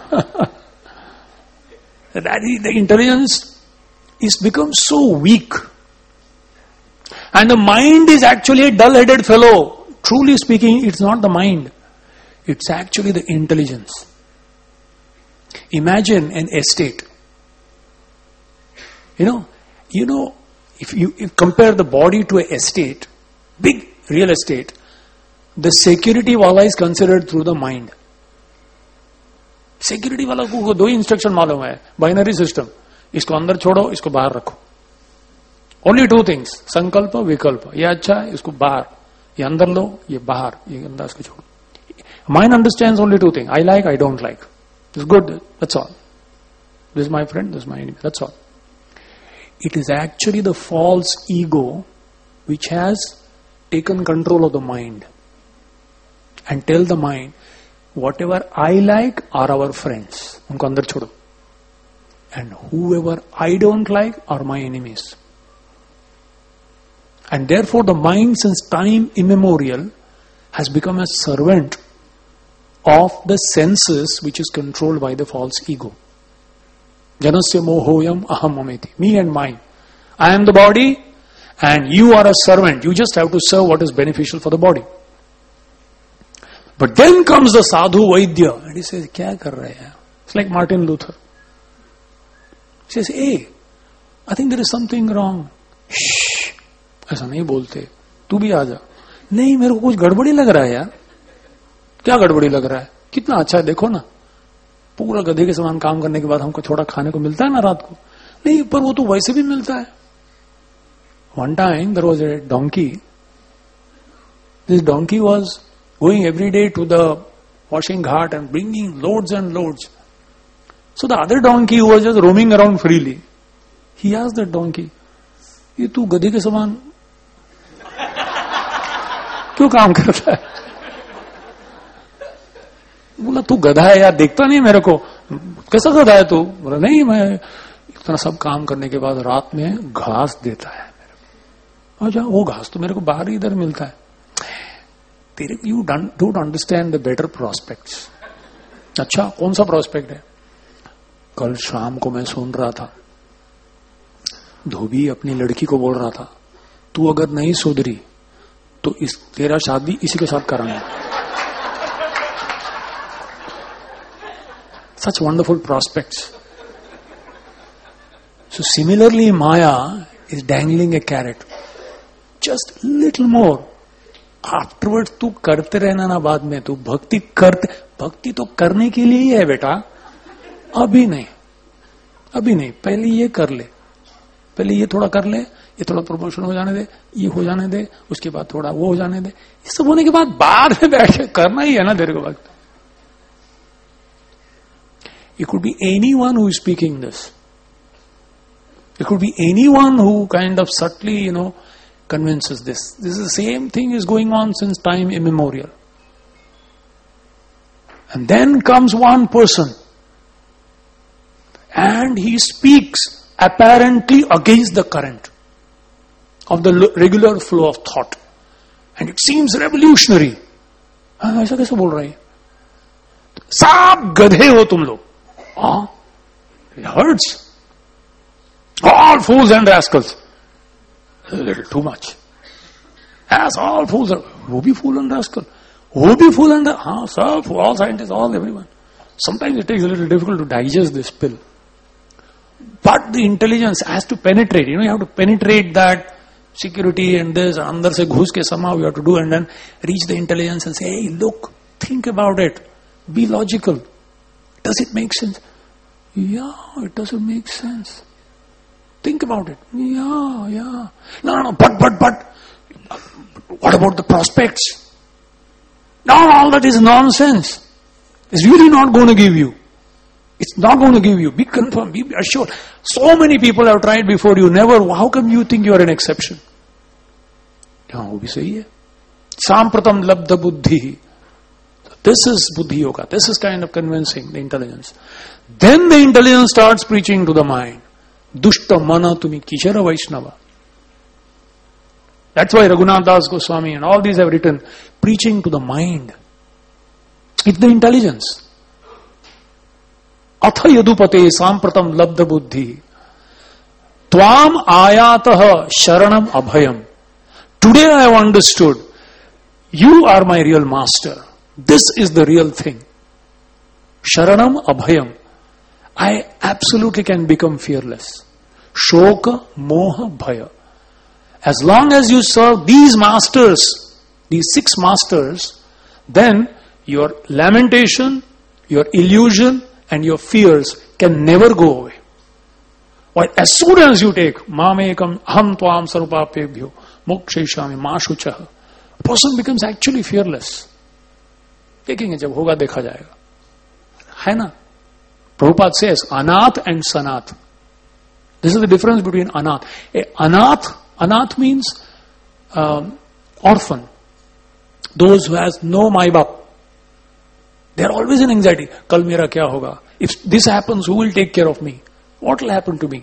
The intelligence is become so weak and the mind is actually a dull-headed fellow. Truly speaking, it's not the mind, it's actually the intelligence. Imagine an estate. If you compare the body to an estate, big real estate, the security wala is considered through the mind. Security wala को दो ही instruction मालूम है, binary system. इसको अंदर छोड़ो, इसको बाहर रखो. Only two things, संकल्प, विकल्प. ये अच्छा है, इसको बाहर. ये अंदर लो, ये बाहर. ये अंदर इसको छोड़ो. Mind understands only two things. I like, I don't like. It's good, that's all. This is my friend, this is my enemy, that's all. It is actually the false ego which has taken control of the mind and tell the mind, whatever I like are our friends. उनको अंदर छोड़ो. And whoever I don't like are my enemies. And therefore the mind since time immemorial has become a servant of the senses which is controlled by the false ego. Janasya mohoyam aham mameti. Me and mine. I am the body and you are a servant. You just have to serve what is beneficial for the body. But then comes the sadhu vaidya and he says, kya kar rahe hai? It's like Martin Luther. He says, hey, I think there is something wrong. Shh, ऐसा नहीं बोलते. तू भी आ जा. नहीं मेरे को कुछ गड़बड़ी लग रहा है यार. क्या गड़बड़ी लग रहा है? कितना अच्छा है देखो ना. पूरा गधे के समान काम करने के बाद हमको थोड़ा खाने को मिलता है ना रात को. नहीं पर वो तो वैसे भी मिलता है. One time there was a donkey. This donkey was going every day to the washing ghat and bringing loads and loads. So the other donkey who was just roaming around freely, he asked that donkey, ये तू गधे के समान क्यों काम करता है? बोला तू गधा है यार, देखता नहीं मेरे को, कैसा गधा है तू? बोला नहीं मैं इतना सब काम करने के बाद रात में घास देता है मेरे को. अच्छा वो घास तो मेरे को बाहर ही इधर मिलता है. तेरे you don't understand the better prospects. अच्छा कौन सा प्रोस्पेक्ट है? कल शाम को मैं सुन रहा था, धोबी अपनी लड़की को बोल रहा था, तू अगर नहीं सुधरी तो तेरा शादी इसी के साथ करांगा. Such wonderful prospects. So similarly, Maya is dangling a carrot. Just little more. Afterwards, तू करते रहना ना, बाद में तू भक्ति तो करने के लिए ही है बेटा, अभी नहीं, पहले ये कर ले, पहले ये थोड़ा कर ले, ये थोड़ा प्रमोशन हो जाने दे, ये हो जाने दे, उसके बाद थोड़ा वो हो जाने दे, ये सब होने के बाद में बैठ के करना ही है ना तेरे को वक्त. It could be anyone who is speaking this. It could be anyone who kind of subtly, convinces this. This is the same thing is going on since time immemorial. And then comes one person and he speaks apparently against the current of the regular flow of thought. And it seems revolutionary. ऐसा कैसे बोल रहा है? सब गधे हो तुम लोग. It hurts. All fools and rascals. A little too much. As all fools are. वो भी fool and rascal. वो भी fool and सब, all scientists, all everyone. Sometimes it takes a little difficult to digest this pill. But the intelligence has to penetrate. You have to penetrate that security and this, and andar se ghus ke somehow you have to do, and then reach the intelligence and say, hey, look, think about it. Be logical. Does it make sense? Yeah, it doesn't make sense. Think about it. Yeah. No, but. What about the prospects? No, all that is nonsense. It's really not going to give you. It's not going to give you. Be confirmed, be assured. So many people have tried before you, never. How come you think you are an exception? हाँ, वो भी सही है. Sampratam labdha buddhi. This is buddhi yoga. This is kind of convincing the intelligence. Then the intelligence starts preaching to the mind. Dushta mana tumi kichara Vaishnava. That's why Raghunath Das Goswami and all these have written, preaching to the mind. It's the intelligence. Atha yadupate sampratam labdha buddhi. Tvam ayataha sharanam abhayam. Today I have understood, you are my real master. This is the real thing. Sharanam abhayam. I absolutely can become fearless. Shoka, moha, bhaya. As long as you serve these masters, these 6 masters, then your lamentation, your illusion, and your fears can never go away. But as soon as you take mamekam aham tvam sarupapebhyo moksheshami mashuchaha, a person becomes actually fearless. देखेंगे जब होगा देखा जाएगा, है ना? Prabhupada says anath and sanath. This is the difference between anath. Anath means orphan. Those who has no mai bap. They are always in anxiety. Kal mera kya hoga? If this happens, who will take care of me? What will happen to me?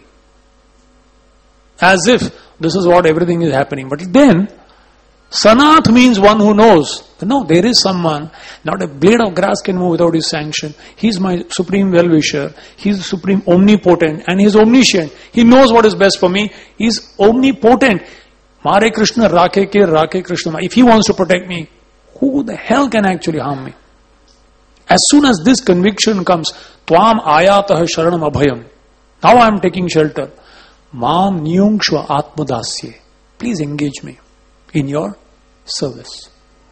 As if this is what everything is happening. But then, Sanath means one who knows. No, there is someone. Not a blade of grass can move without his sanction. He is my supreme well-wisher. He is supreme omnipotent and he is omniscient. He knows what is best for me. He is omnipotent. Mare Krishna, Rakhe Krishna. If he wants to protect me, who the hell can actually harm me? As soon as this conviction comes, Tvam ayatah sharanam abhayam. Now I am taking shelter. Mam niyungshva atmadasye. Please engage me in your service.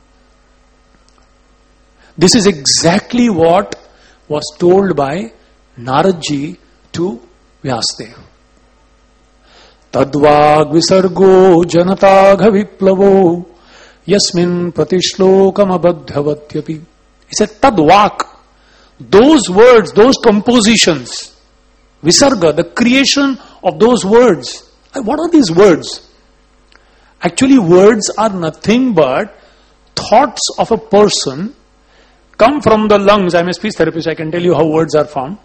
This is exactly what was told by Naradji to Vyasdev. Tadvag visargo janatagha viplavo yasmin pratishlokam abadhyavatyapi. He said, Tadvak. Those words, those compositions, visarga, the creation of those words. What are these words? Actually, words are nothing but thoughts of a person come from the lungs. I'm a speech therapist, I can tell you how words are formed.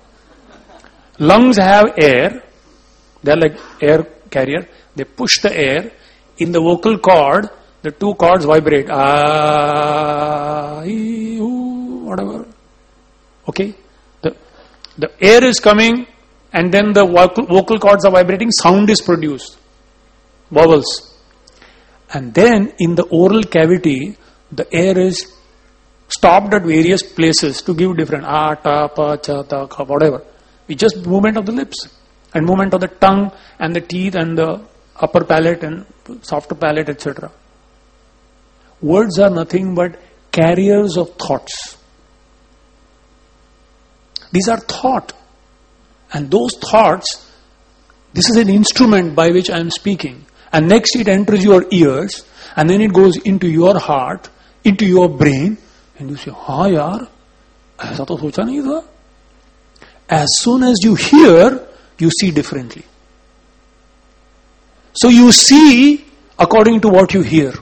Lungs have air, they're like air carrier. They push the air in the vocal cord, the two cords vibrate. Ah, ee, ooh, whatever. Okay? The air is coming and then the vocal cords are vibrating, sound is produced. Vowels. And then in the oral cavity, the air is stopped at various places to give different ah, ta, pa, cha, ta, ka, whatever. It's just movement of the lips and movement of the tongue and the teeth and the upper palate and softer palate, etc. Words are nothing but carriers of thoughts. These are thought. And those thoughts, this is an instrument by which I am speaking. And next it enters your ears, and then it goes into your heart, into your brain, and you say, हाँ यार, ऐसा तो सोचा नहीं था. As soon as you hear, you see differently. So you see according to what you hear.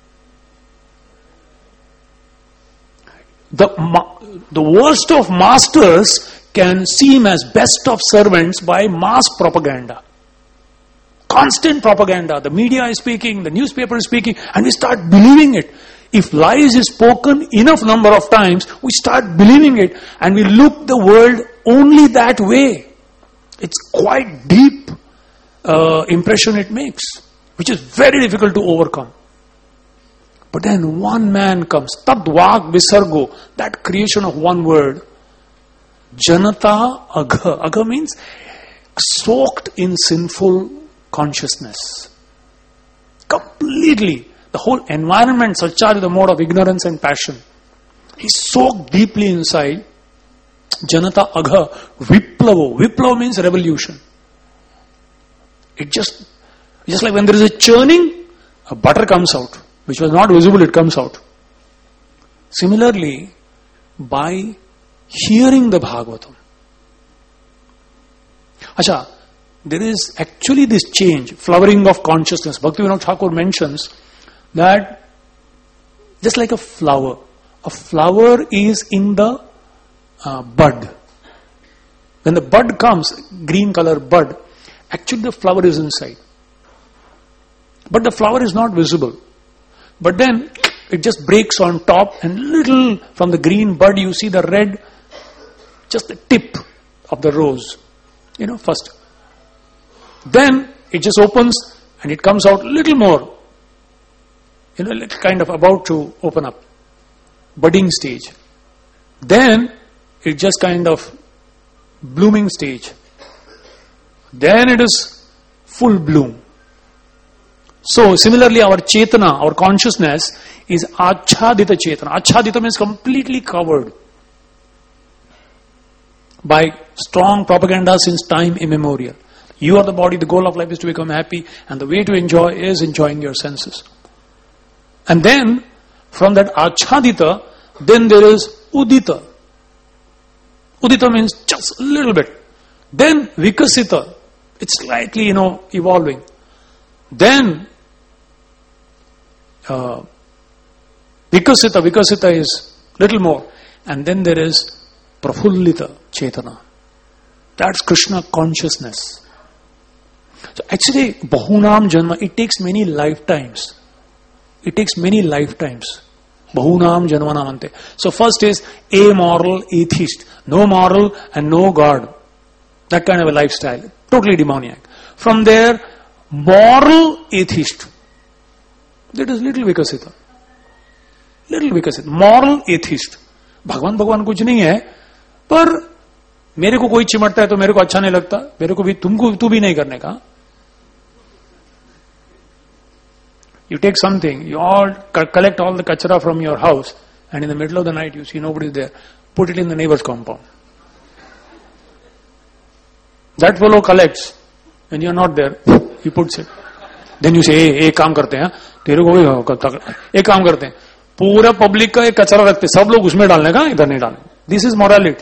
The worst of masters can seem as best of servants by mass propaganda. Constant propaganda. The media is speaking, the newspaper is speaking, and we start believing it. If lies is spoken enough number of times, we start believing it, and we look the world only that way. It's quite deep impression it makes, which is very difficult to overcome. But then one man comes, Tad Vak Visargo, that creation of one word, Janata Agha. Agha means soaked in sinful consciousness. Completely. The whole environment, Sachar, the mode of ignorance and passion. He's soaked deeply inside. Janata Agha Viplavo. Viplava means revolution. It just like when there is a churning, a butter comes out, which was not visible, it comes out. Similarly, by hearing the Bhagavatam. Acha, there is actually this change, flowering of consciousness. Bhaktivinoda Thakur mentions that just like a flower is in the bud. When the bud comes, green color bud, actually the flower is inside. But the flower is not visible. But then it just breaks on top, and little from the green bud you see the red, just the tip of the rose. First. Then it just opens and it comes out little more. Little kind of about to open up. Budding stage. Then it just kind of blooming stage. Then it is full bloom. So similarly our Chetana, our consciousness is Achhadita Chetana. Achhadita means completely covered by strong propaganda since time immemorial. You are the body, the goal of life is to become happy, and the way to enjoy is enjoying your senses. And then from that Achhadita, then there is Udita. Udita means just a little bit. Then Vikasita, it's slightly, evolving. Then Vikasita is little more. And then there is Prafullita Chetana. That's Krishna consciousness. So actually, Bahunam Janma, it takes many lifetimes. Bahunam Janmanamante. So first is amoral atheist. No moral and no God. That kind of a lifestyle. Totally demoniac. From there, moral atheist. That is little Vikasita. Moral atheist. भगवान कुछ नहीं है, पर मेरे को कोई चिमटता है तो मेरे को अच्छा नहीं लगता, मेरे को भी तू भी नहीं करने का. You take something, you all collect all the kachara from your house, and in the middle of the night you see nobody there, put it in the neighbor's compound. That fellow collects, when you are not there, he puts it. Then you say, hey, एक काम करते हैं, तेरे को भी एक काम करते हैं, पूरा पब्लिक का एक कचरा रखते, सब लोग उसमें डालने का, इधर नहीं डालने. This is morality.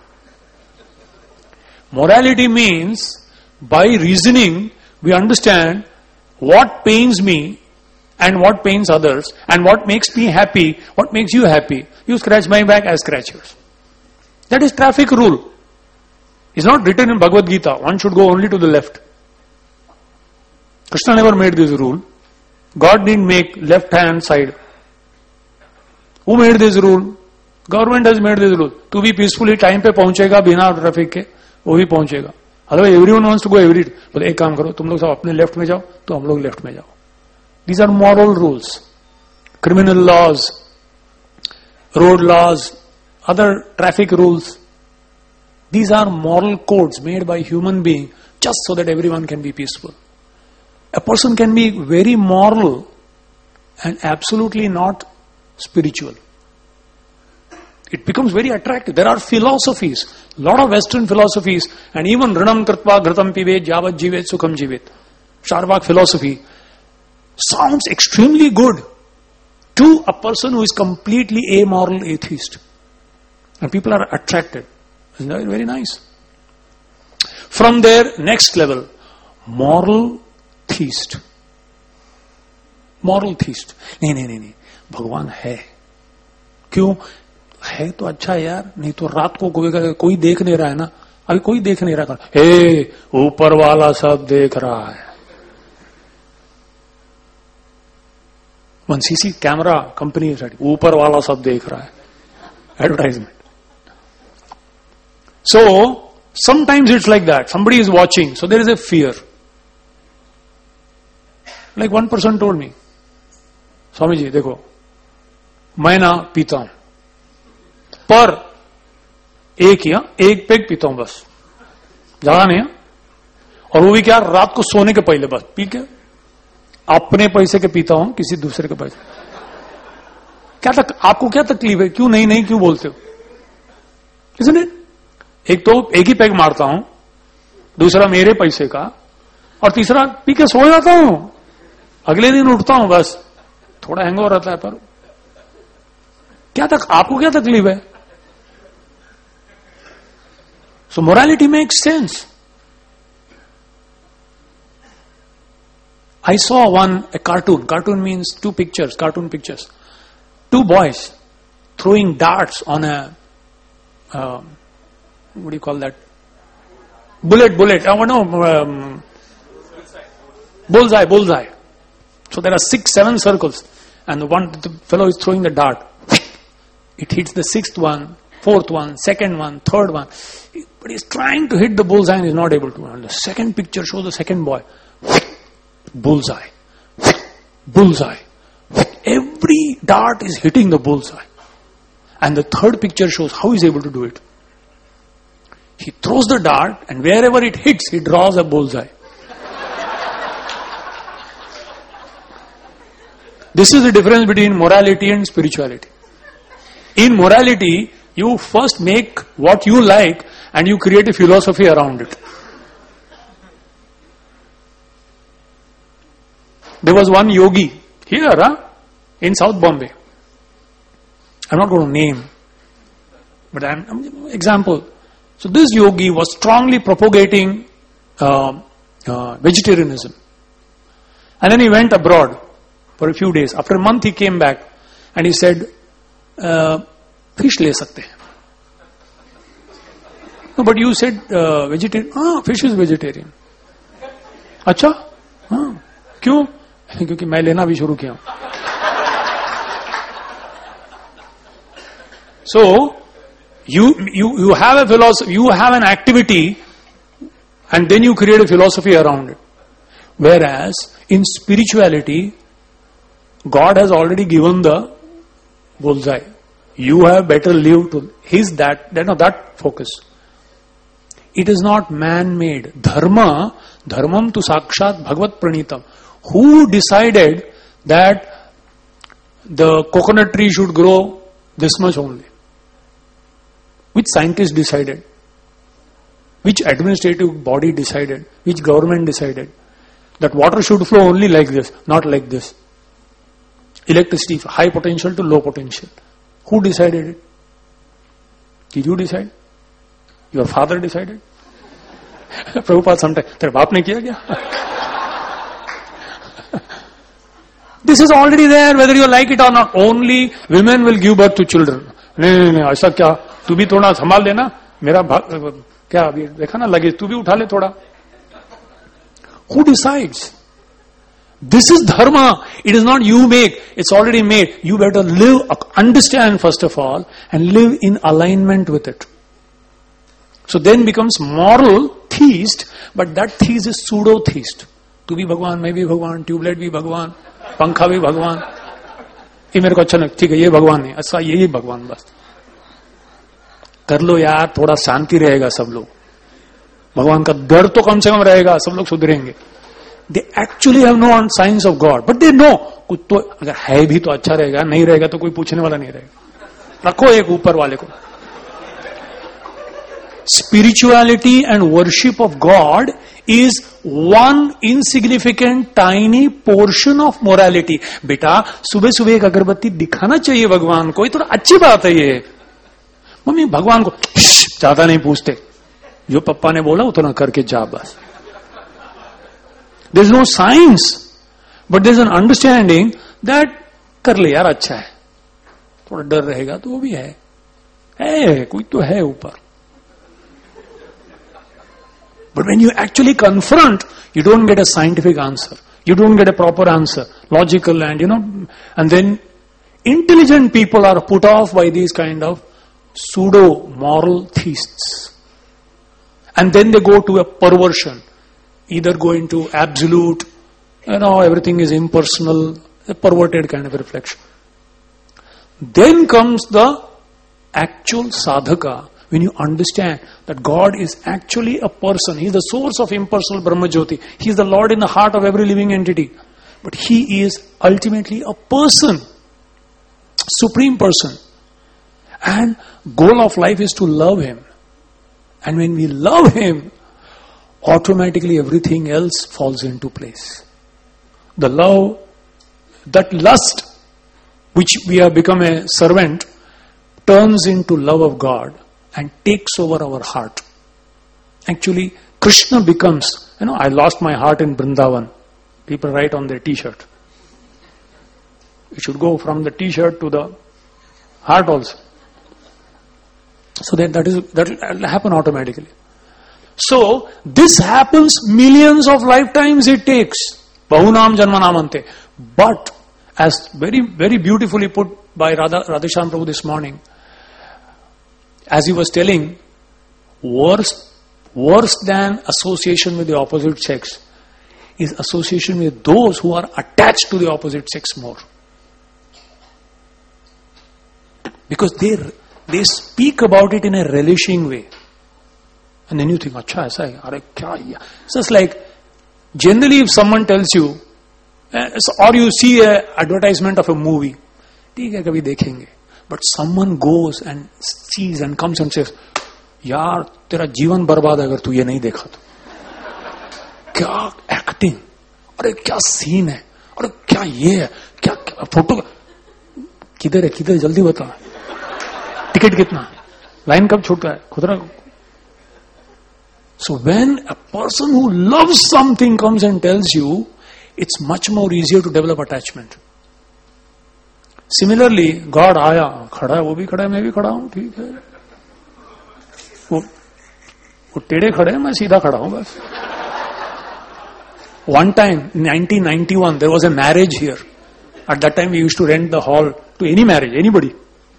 Morality means, by reasoning, we understand what pains me and what pains others, and what makes me happy, what makes you happy. You scratch my back, I scratch yours. That is traffic rule. It's not written in Bhagavad Gita. One should go only to the left. Krishna never made this rule. God didn't make left hand side. Who made this rule? Government has made this rule. To be peacefully time पे पहुंचेगा बिना traffic के, वो भी पहुंचेगा. Otherwise everyone wants to go every. But एक काम करो, तुम लोग सब अपने लेफ्ट में जाओ, तो हम लोग लेफ्ट में जाओ. These are moral rules. Criminal laws, road laws, other traffic rules. These are moral codes made by human being just so that everyone can be peaceful. A person can be very moral and absolutely not spiritual. It becomes very attractive. There are philosophies, a lot of Western philosophies, and even Ranam Kritva Ghratam Pivet Javat Jivet Sukham Jivet, Charvak philosophy, sounds extremely good to a person who is completely amoral atheist. And people are attracted. Isn't that very nice? From there, next level, moral theist. Moral theist. नहीं, भगवान है. क्यों? है तो अच्छा है यार, नहीं तो रात को कोई देख नहीं रहा है ना. अभी कोई देख नहीं रहा. हे, ऊपर वाला सब देख रहा है. One CC camera company is ready. ऊपर वाला सब देख रहा है. Advertisement. So, sometimes it's like that. Somebody is watching, so there is a fear. Like one person told me, Swami ji देखो, मैं ना पीता हूं, पर एक पेग पीता हूं बस, ज्यादा नहीं है. और वो भी क्या, रात को सोने के पहले बस पी के, अपने पैसे के पीता हूं, किसी दूसरे के पैसे. क्या आपको क्या तकलीफ है? क्यों नहीं क्यों बोलते हो? Isn't it? एक ही पैग मारता हूं, दूसरा मेरे पैसे का, और तीसरा पी के सो जाता हूं, अगले दिन उठता हूं बस, थोड़ा हैंगओवर रहता है. पर आपको क्या तकलीफ है? So morality makes sense. I saw a cartoon. Cartoon means cartoon pictures. Two boys throwing darts on a, what do you call that? Bullet. Bullseye. So there are 6-7 circles, and the fellow is throwing the dart. It hits the 6th one, 4th one, 2nd one, 3rd one. But he's trying to hit the bullseye and is not able to. And the second picture shows the second boy. Bullseye. Every dart is hitting the bullseye. And the third picture shows how he's able to do it. He throws the dart, and wherever it hits, he draws a bullseye. This is the difference between morality and spirituality. In morality, you first make what you like and you create a philosophy around it. There was one yogi here in South Bombay. I'm not going to name, but example. So this yogi was strongly propagating vegetarianism. And then he went abroad for a few days. After a month he came back and he said, fish le sakte hain. No, but you said vegetarian. Fish is vegetarian. अच्छा? क्यों? क्योंकि मैं लेना भी शुरू किया. So you have a philosophy, you have an activity, and then you create a philosophy around it. Whereas in spirituality, God has already given the bullseye. You have better lived to that focus. It is not man-made. Dharmam tu sakshat bhagavat pranitam. Who decided that the coconut tree should grow this much only? Which scientist decided? Which administrative body decided? Which government decided? That water should flow only like this, not like this. Electricity, high potential to low potential. Who decided it? Did you decide? Your father decided? Prabhupada sometimes, तेरे बाप ने किया क्या? This is already there, whether you like it or not. Only women will give birth to children. नहीं, ऐसा क्या? तू भी थोड़ा संभाल लेना. मेरा क्या अभी देखा ना लगेज, तू भी उठा ले थोड़ा. Who decides? This is dharma. It is not you make. It's already made. You better live, understand first of all, and live in alignment with it. So then becomes moral theist, but that theist is pseudo theist. तू भी भगवान, मैं भी भगवान, tubelight भी भगवान, पंखा भी भगवान. ये मेरे को अच्छा नहीं, ठीक है ये भगवान है, अच्छा यही भगवान. बस कर लो यार, थोड़ा शांति रहेगा सब लोग. भगवान का डर तो कम से कम रहेगा, सब लोग सुधरेंगे. They actually have no signs of God, but they know कुछ तो अगर है भी तो अच्छा रहेगा, नहीं रहेगा तो कोई पूछने वाला नहीं रहेगा. रखो एक ऊपर वाले को. Spirituality and worship of God is one insignificant tiny portion of morality. बेटा सुबह सुबह एक अगरबत्ती दिखाना चाहिए भगवान को, ये थोड़ा अच्छी बात है. ये मम्मी भगवान को ज्यादा नहीं पूछते, जो पप्पा ने बोला उतना करके जा बस. There's no science, but there's an understanding that कर ले यार अच्छा है, थोड़ा डर रहेगा तो वो भी है, कोई तो है ऊपर. But when you actually confront, you don't get a scientific answer. You don't get a proper answer, logical and and then intelligent people are put off by these kind of pseudo moral theists. And then they go to a perversion. Either go into absolute, everything is impersonal, a perverted kind of a reflection. Then comes the actual sadhaka, when you understand that God is actually a person. He is the source of impersonal Brahmajyoti. He is the Lord in the heart of every living entity. But He is ultimately a person, supreme person. And goal of life is to love Him. And when we love Him, automatically everything else falls into place. The love, that lust, which we have become a servant, turns into love of God and takes over our heart. Actually, Krishna becomes, I lost my heart in Vrindavan. People write on their t-shirt. It should go from the t-shirt to the heart also. So that will happen automatically. So, this happens millions of lifetimes it takes. Bahunam janmanamante. But, as very, very beautifully put by Radheshyam Prabhu this morning, as he was telling, worse than association with the opposite sex is association with those who are attached to the opposite sex more. Because they speak about it in a relishing way. And then you think, acha, aisa hai, are kya? It's just like, generally if someone tells you, or you see an advertisement of a movie, theek hai, kabhi dekhenge. But someone goes and sees and comes and says, yaar, tera जीवन बर्बाद है अगर तू ये नहीं देखा तो. क्या एक्टिंग, अरे क्या सीन है, अरे क्या ये है, क्या फोटो, किधर है, किधर जल्दी बता, टिकट कितना, लाइन कब छूटता है, खुदरा. So when a person who loves something comes and tells you, it's much more easier to develop attachment. Similarly, God आया, खड़ा है, वो भी खड़ा है, मैं भी खड़ा हूं, ठीक है. वो टेढ़े खड़े हैं, मैं सीधा खड़ा हूं बस. One time, in 1991, there was a marriage here. At that time, we used to rent the hall to any marriage, anybody.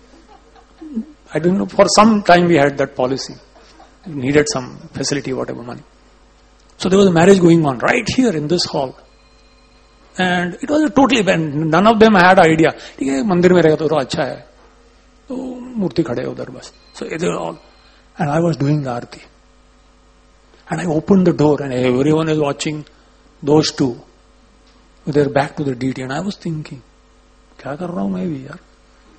I don't know, for some time we had that policy. Needed some facility, whatever money. So there was a marriage going on right here in this hall. And it was a totally, none of them had idea. ठीक है, मंदिर में रहेगा तो अच्छा है. तो मूर्ति खड़े उधर बस. So they were all, and I was doing the Aarti. And I opened the door and everyone is watching those two with their back to the deity. And I was thinking, क्या कर रहा हूँ मैं भी यार?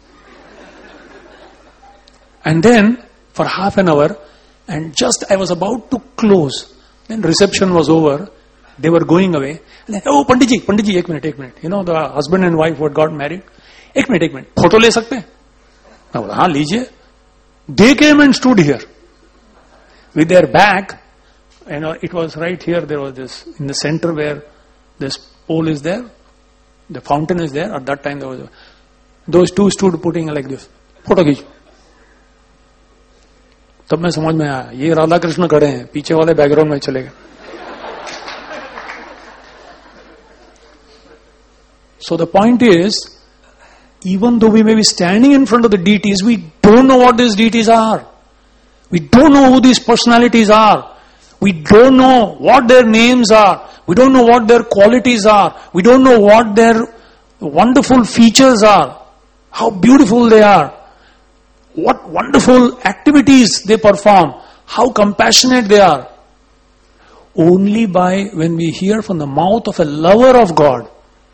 And then for half an hour, and just I was about to close, then reception was over, they were going away, and then, oh Pandit ji, एक minute. The husband and wife who had got married, एक minute, photo ले सकते हैं? मैं बोला, हाँ लीजिए. They came and stood here with their back, it was right here, there was this, in the center where this pole is there, the fountain is there. At that time there was those two stood putting like this, photo खींचो. तब मैं समझ में आया, ये राधा कृष्ण खड़े हैं, पीछे वाले बैकग्राउंड में चले गए. So the point is, even though we may be standing in front of the deities, we don't know what these deities are. We don't know who these personalities are. We don't know what their names are. We don't know what their qualities are. We don't know what their wonderful features are. How beautiful they are. What wonderful activities they perform. How compassionate they are. Only when we hear from the mouth of a lover of God,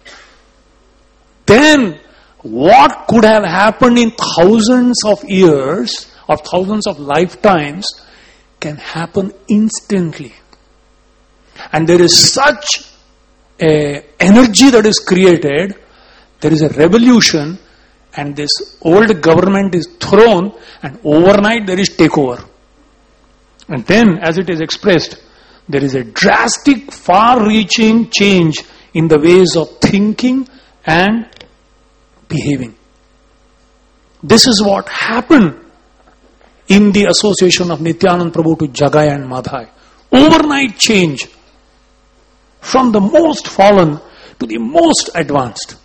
then what could have happened in thousands of years or thousands of lifetimes can happen instantly. And there is such a energy that is created, there is a revolution, and this old government is thrown, and overnight there is takeover. And then, as it is expressed, there is a drastic, far-reaching change in the ways of thinking and behaving. This is what happened in the association of Nityanand Prabhu to Jagai and Madhai. Overnight change from the most fallen to the most advanced.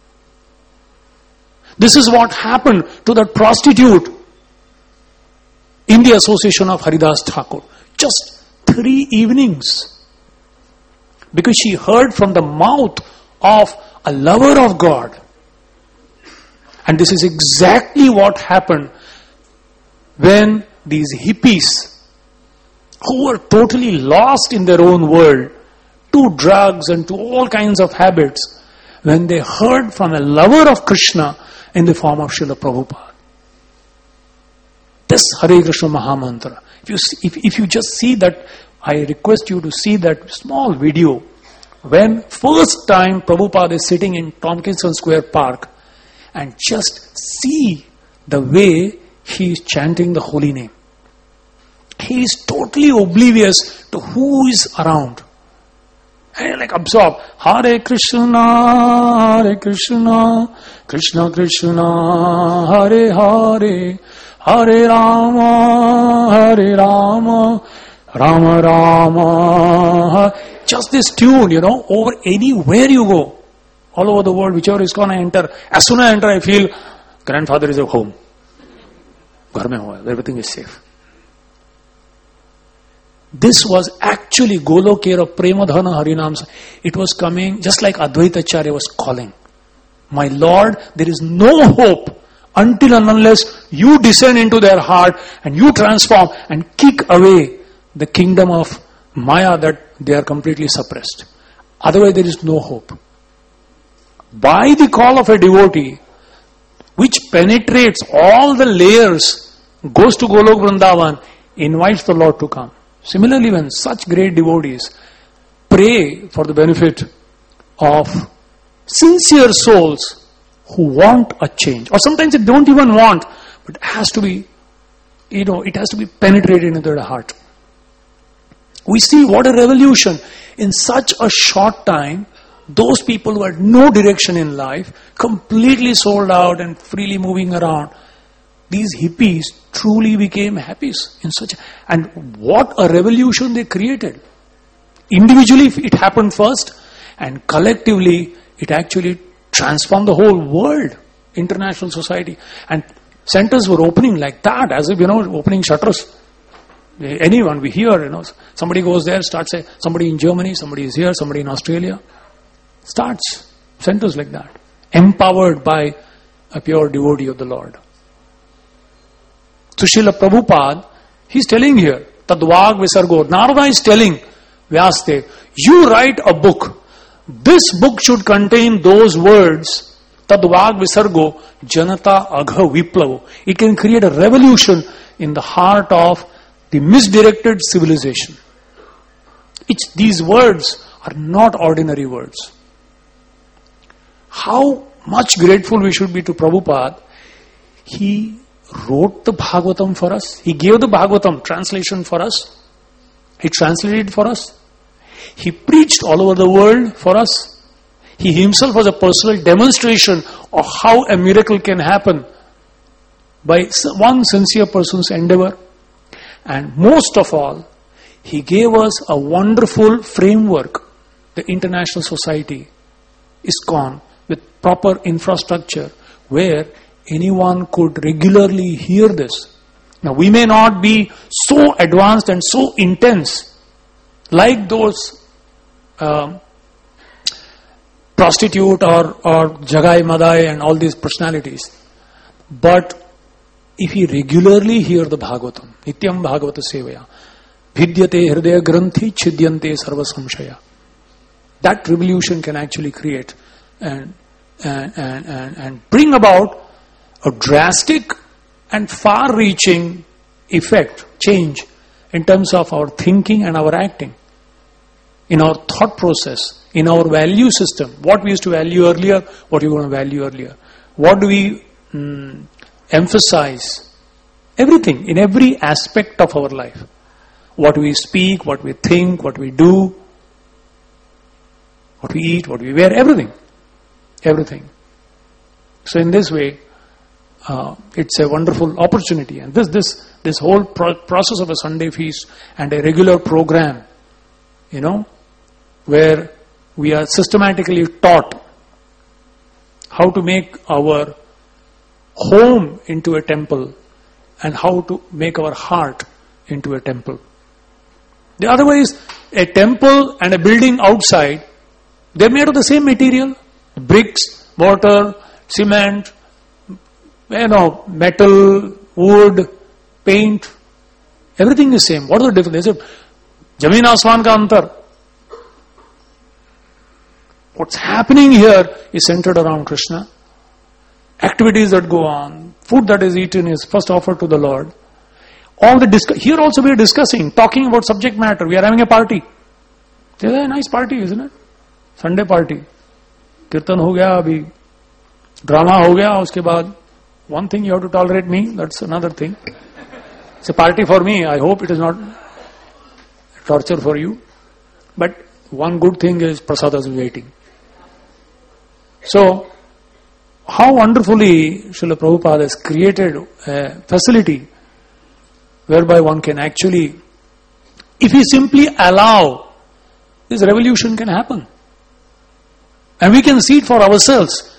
This is what happened to that prostitute in the association of Haridas Thakur. Just 3 evenings. Because she heard from the mouth of a lover of God. And this is exactly what happened when these hippies, who were totally lost in their own world, to drugs and to all kinds of habits, when they heard from a lover of Krishna in the form of Srila Prabhupada. This Hare Krishna Mahamantra. If you just see that, I request you to see that small video when first time Prabhupada is sitting in Tompkinson Square Park, and just see the way he is chanting the holy name. He is totally oblivious to who is around. And like absorbed. Hare Krishna, Krishna Krishna, Hare Hare, Hare Rama, Rama Rama. Just this tune, over anywhere you go. All over the world, whichever ISKCON I enter, as soon as I enter, I feel grandfather is at home. Ghar mein ho, everything is safe. This was actually Golokera Premadhana Harinams. It was coming just like Advaita Acharya was calling. My Lord, there is no hope until and unless you descend into their heart and you transform and kick away the kingdom of Maya that they are completely suppressed. Otherwise there is no hope. By the call of a devotee, which penetrates all the layers, goes to Golok Vrindavan, invites the Lord to come. Similarly, when such great devotees pray for the benefit of sincere souls who want a change, or sometimes they don't even want, but it has to be, it has to be penetrated into their heart. We see what a revolution. In such a short time, those people who had no direction in life, completely sold out and freely moving around, these hippies truly became happy in such. And what a revolution they created. Individually it happened first, and collectively it actually transformed the whole world, international society. And centers were opening like that, as if, opening shutters. Anyone we hear, somebody goes there, starts somebody in Germany, somebody is here, somebody in Australia. Starts centers like that, empowered by a pure devotee of the Lord. So Srila Prabhupada, he's telling here, Tadvag Visargo. Narada is telling Vyasdev, you write a book. This book should contain those words, Tadvag Visargo, Janata Agha Viplavo. It can create a revolution in the heart of the misdirected civilization. These words are not ordinary words. How much grateful we should be to Prabhupada. He wrote the Bhagavatam for us. He gave the Bhagavatam translation for us. He translated for us. He preached all over the world for us. He himself was a personal demonstration of how a miracle can happen by one sincere person's endeavor. And most of all, he gave us a wonderful framework, the International Society, ISKCON, with proper infrastructure where anyone could regularly hear this. Now, we may not be so advanced and so intense like those prostitute or Jagai Madai and all these personalities. But if we regularly hear the Bhagavatam, Nityam Bhagavata Sevaya, Vidyate Hridaya Granthi Chidyante Sarva Samshaya, that revolution can actually create and bring about a drastic and far-reaching effect, change in terms of our thinking and our acting, in our thought process, in our value system. What we used to value earlier, what you going to value earlier. What do we emphasize? Everything, in every aspect of our life. What we speak, what we think, what we do, what we eat, what we wear, everything. Everything. So in this way, it's a wonderful opportunity. And this whole process of a Sunday feast and a regular program, where we are systematically taught how to make our home into a temple and how to make our heart into a temple. The otherwise, a temple and a building outside, they're made of the same material, bricks, mortar, cement, metal, wood, paint, everything is same. What is the difference? They say, Jameen Asman ka antar. What's happening here is centered around Krishna. Activities that go on, food that is eaten is first offered to the Lord. Here also we are discussing, talking about subject matter. We are having a party. It's a nice party, isn't it? Sunday party. Kirtan ho gaya abhi. Drama ho gaya, uske baad. One thing you have to tolerate me, that's another thing. It's a party for me. I hope it is not torture for you. But one good thing is Prasad is waiting. So, how wonderfully Srila Prabhupada has created a facility whereby one can actually, if we simply allow, this revolution can happen. And we can see it for ourselves.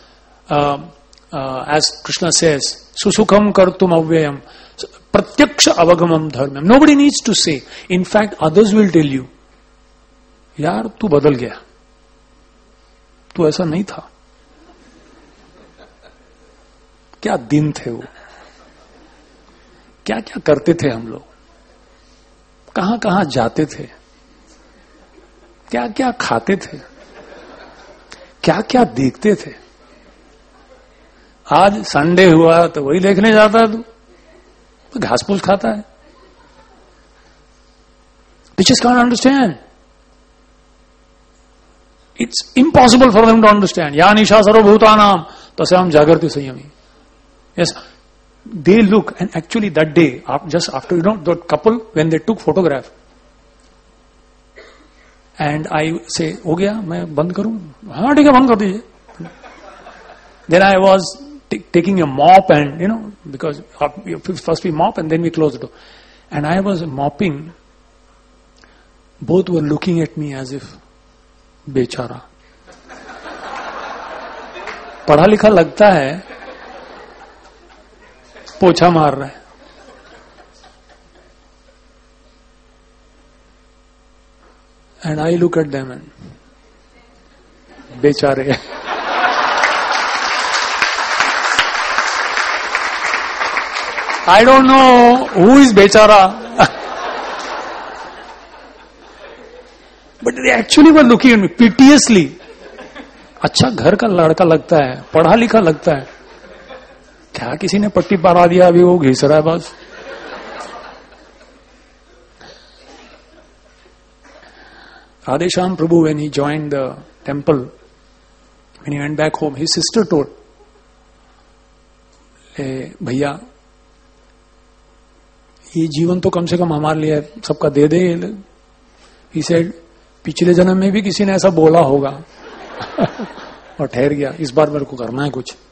As Krishna says, Susukham kartum avyayam, pratyaksha avagamam dharmam. Nobody needs to say. In fact, others will tell you, Yaar, tu badal gaya. Tu aisa nahi tha. क्या दिन थे वो, क्या क्या करते थे हम लोग, कहां कहां जाते थे, क्या क्या खाते थे, क्या क्या देखते थे. आज संडे हुआ तो वही देखने जाता है, तो घास फूस खाता है. They just can't understand. It's impossible for them to understand. Ya nisha sarvabhutanam tasyam jagarti संयमी. Yes, they look, and actually that day, just after, the couple, when they took photograph, and I say, हो गया, मैं बंद करूं? हाँ ठीक है, बंद कर दीजिए. Then I was taking a mop and, because first we mop and then we close the door. And I was mopping, both were looking at me as if, बेचारा. पढ़ा लिखा लगता है, पोछा मार रहा है. And I look at them and बेचारे. I don't know who is बेचारा. But they actually were looking at me piteously. अच्छा घर का लड़का लगता है, पढ़ा लिखा लगता है. क्या किसी ने पट्टी परा दिया, अभी वो घिस रहा है बस. Radhesham Prabhu, when he joined the temple, when he went back home, his sister told, भैया ये जीवन तो कम से कम हमारे लिए सबका दे दे. He said, पिछले जन्म में भी किसी ने ऐसा बोला होगा और ठहर गया, इस बार मेरे को करना है कुछ.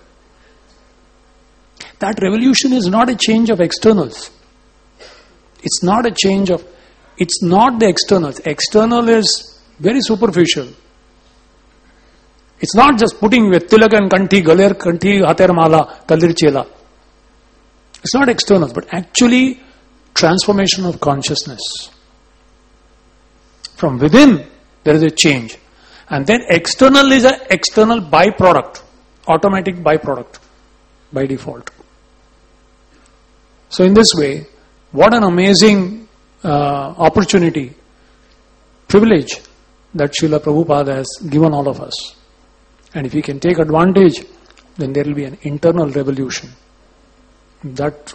That revolution is not a change of externals. It's not a change of, it's not the externals. External is very superficial. It's not just putting with tilak and kanti, galer kanti, hater mala, kalir chela. It's not external, but actually transformation of consciousness. From within, there is a change. And then external is an external byproduct, automatic byproduct by default. So in this way, what an amazing opportunity, privilege that Srila Prabhupada has given all of us. And if we can take advantage, then there will be an internal revolution. That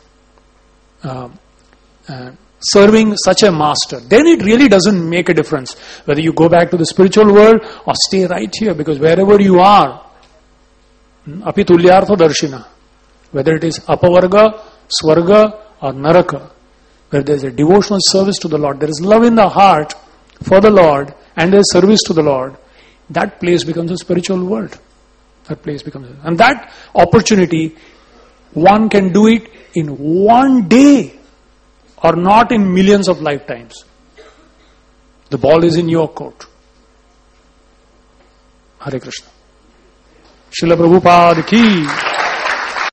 serving such a master, then it really doesn't make a difference whether you go back to the spiritual world or stay right here, because wherever you are, api tulyartha darshina, whether it is apavarga, swarga or naraka, where there is a devotional service to the Lord, there is love in the heart for the Lord and there is service to the Lord, that place becomes a spiritual world. That place becomes, and that opportunity, one can do it in one day or not in millions of lifetimes. The ball is in your court. Hare Krishna. Srila Prabhupada ki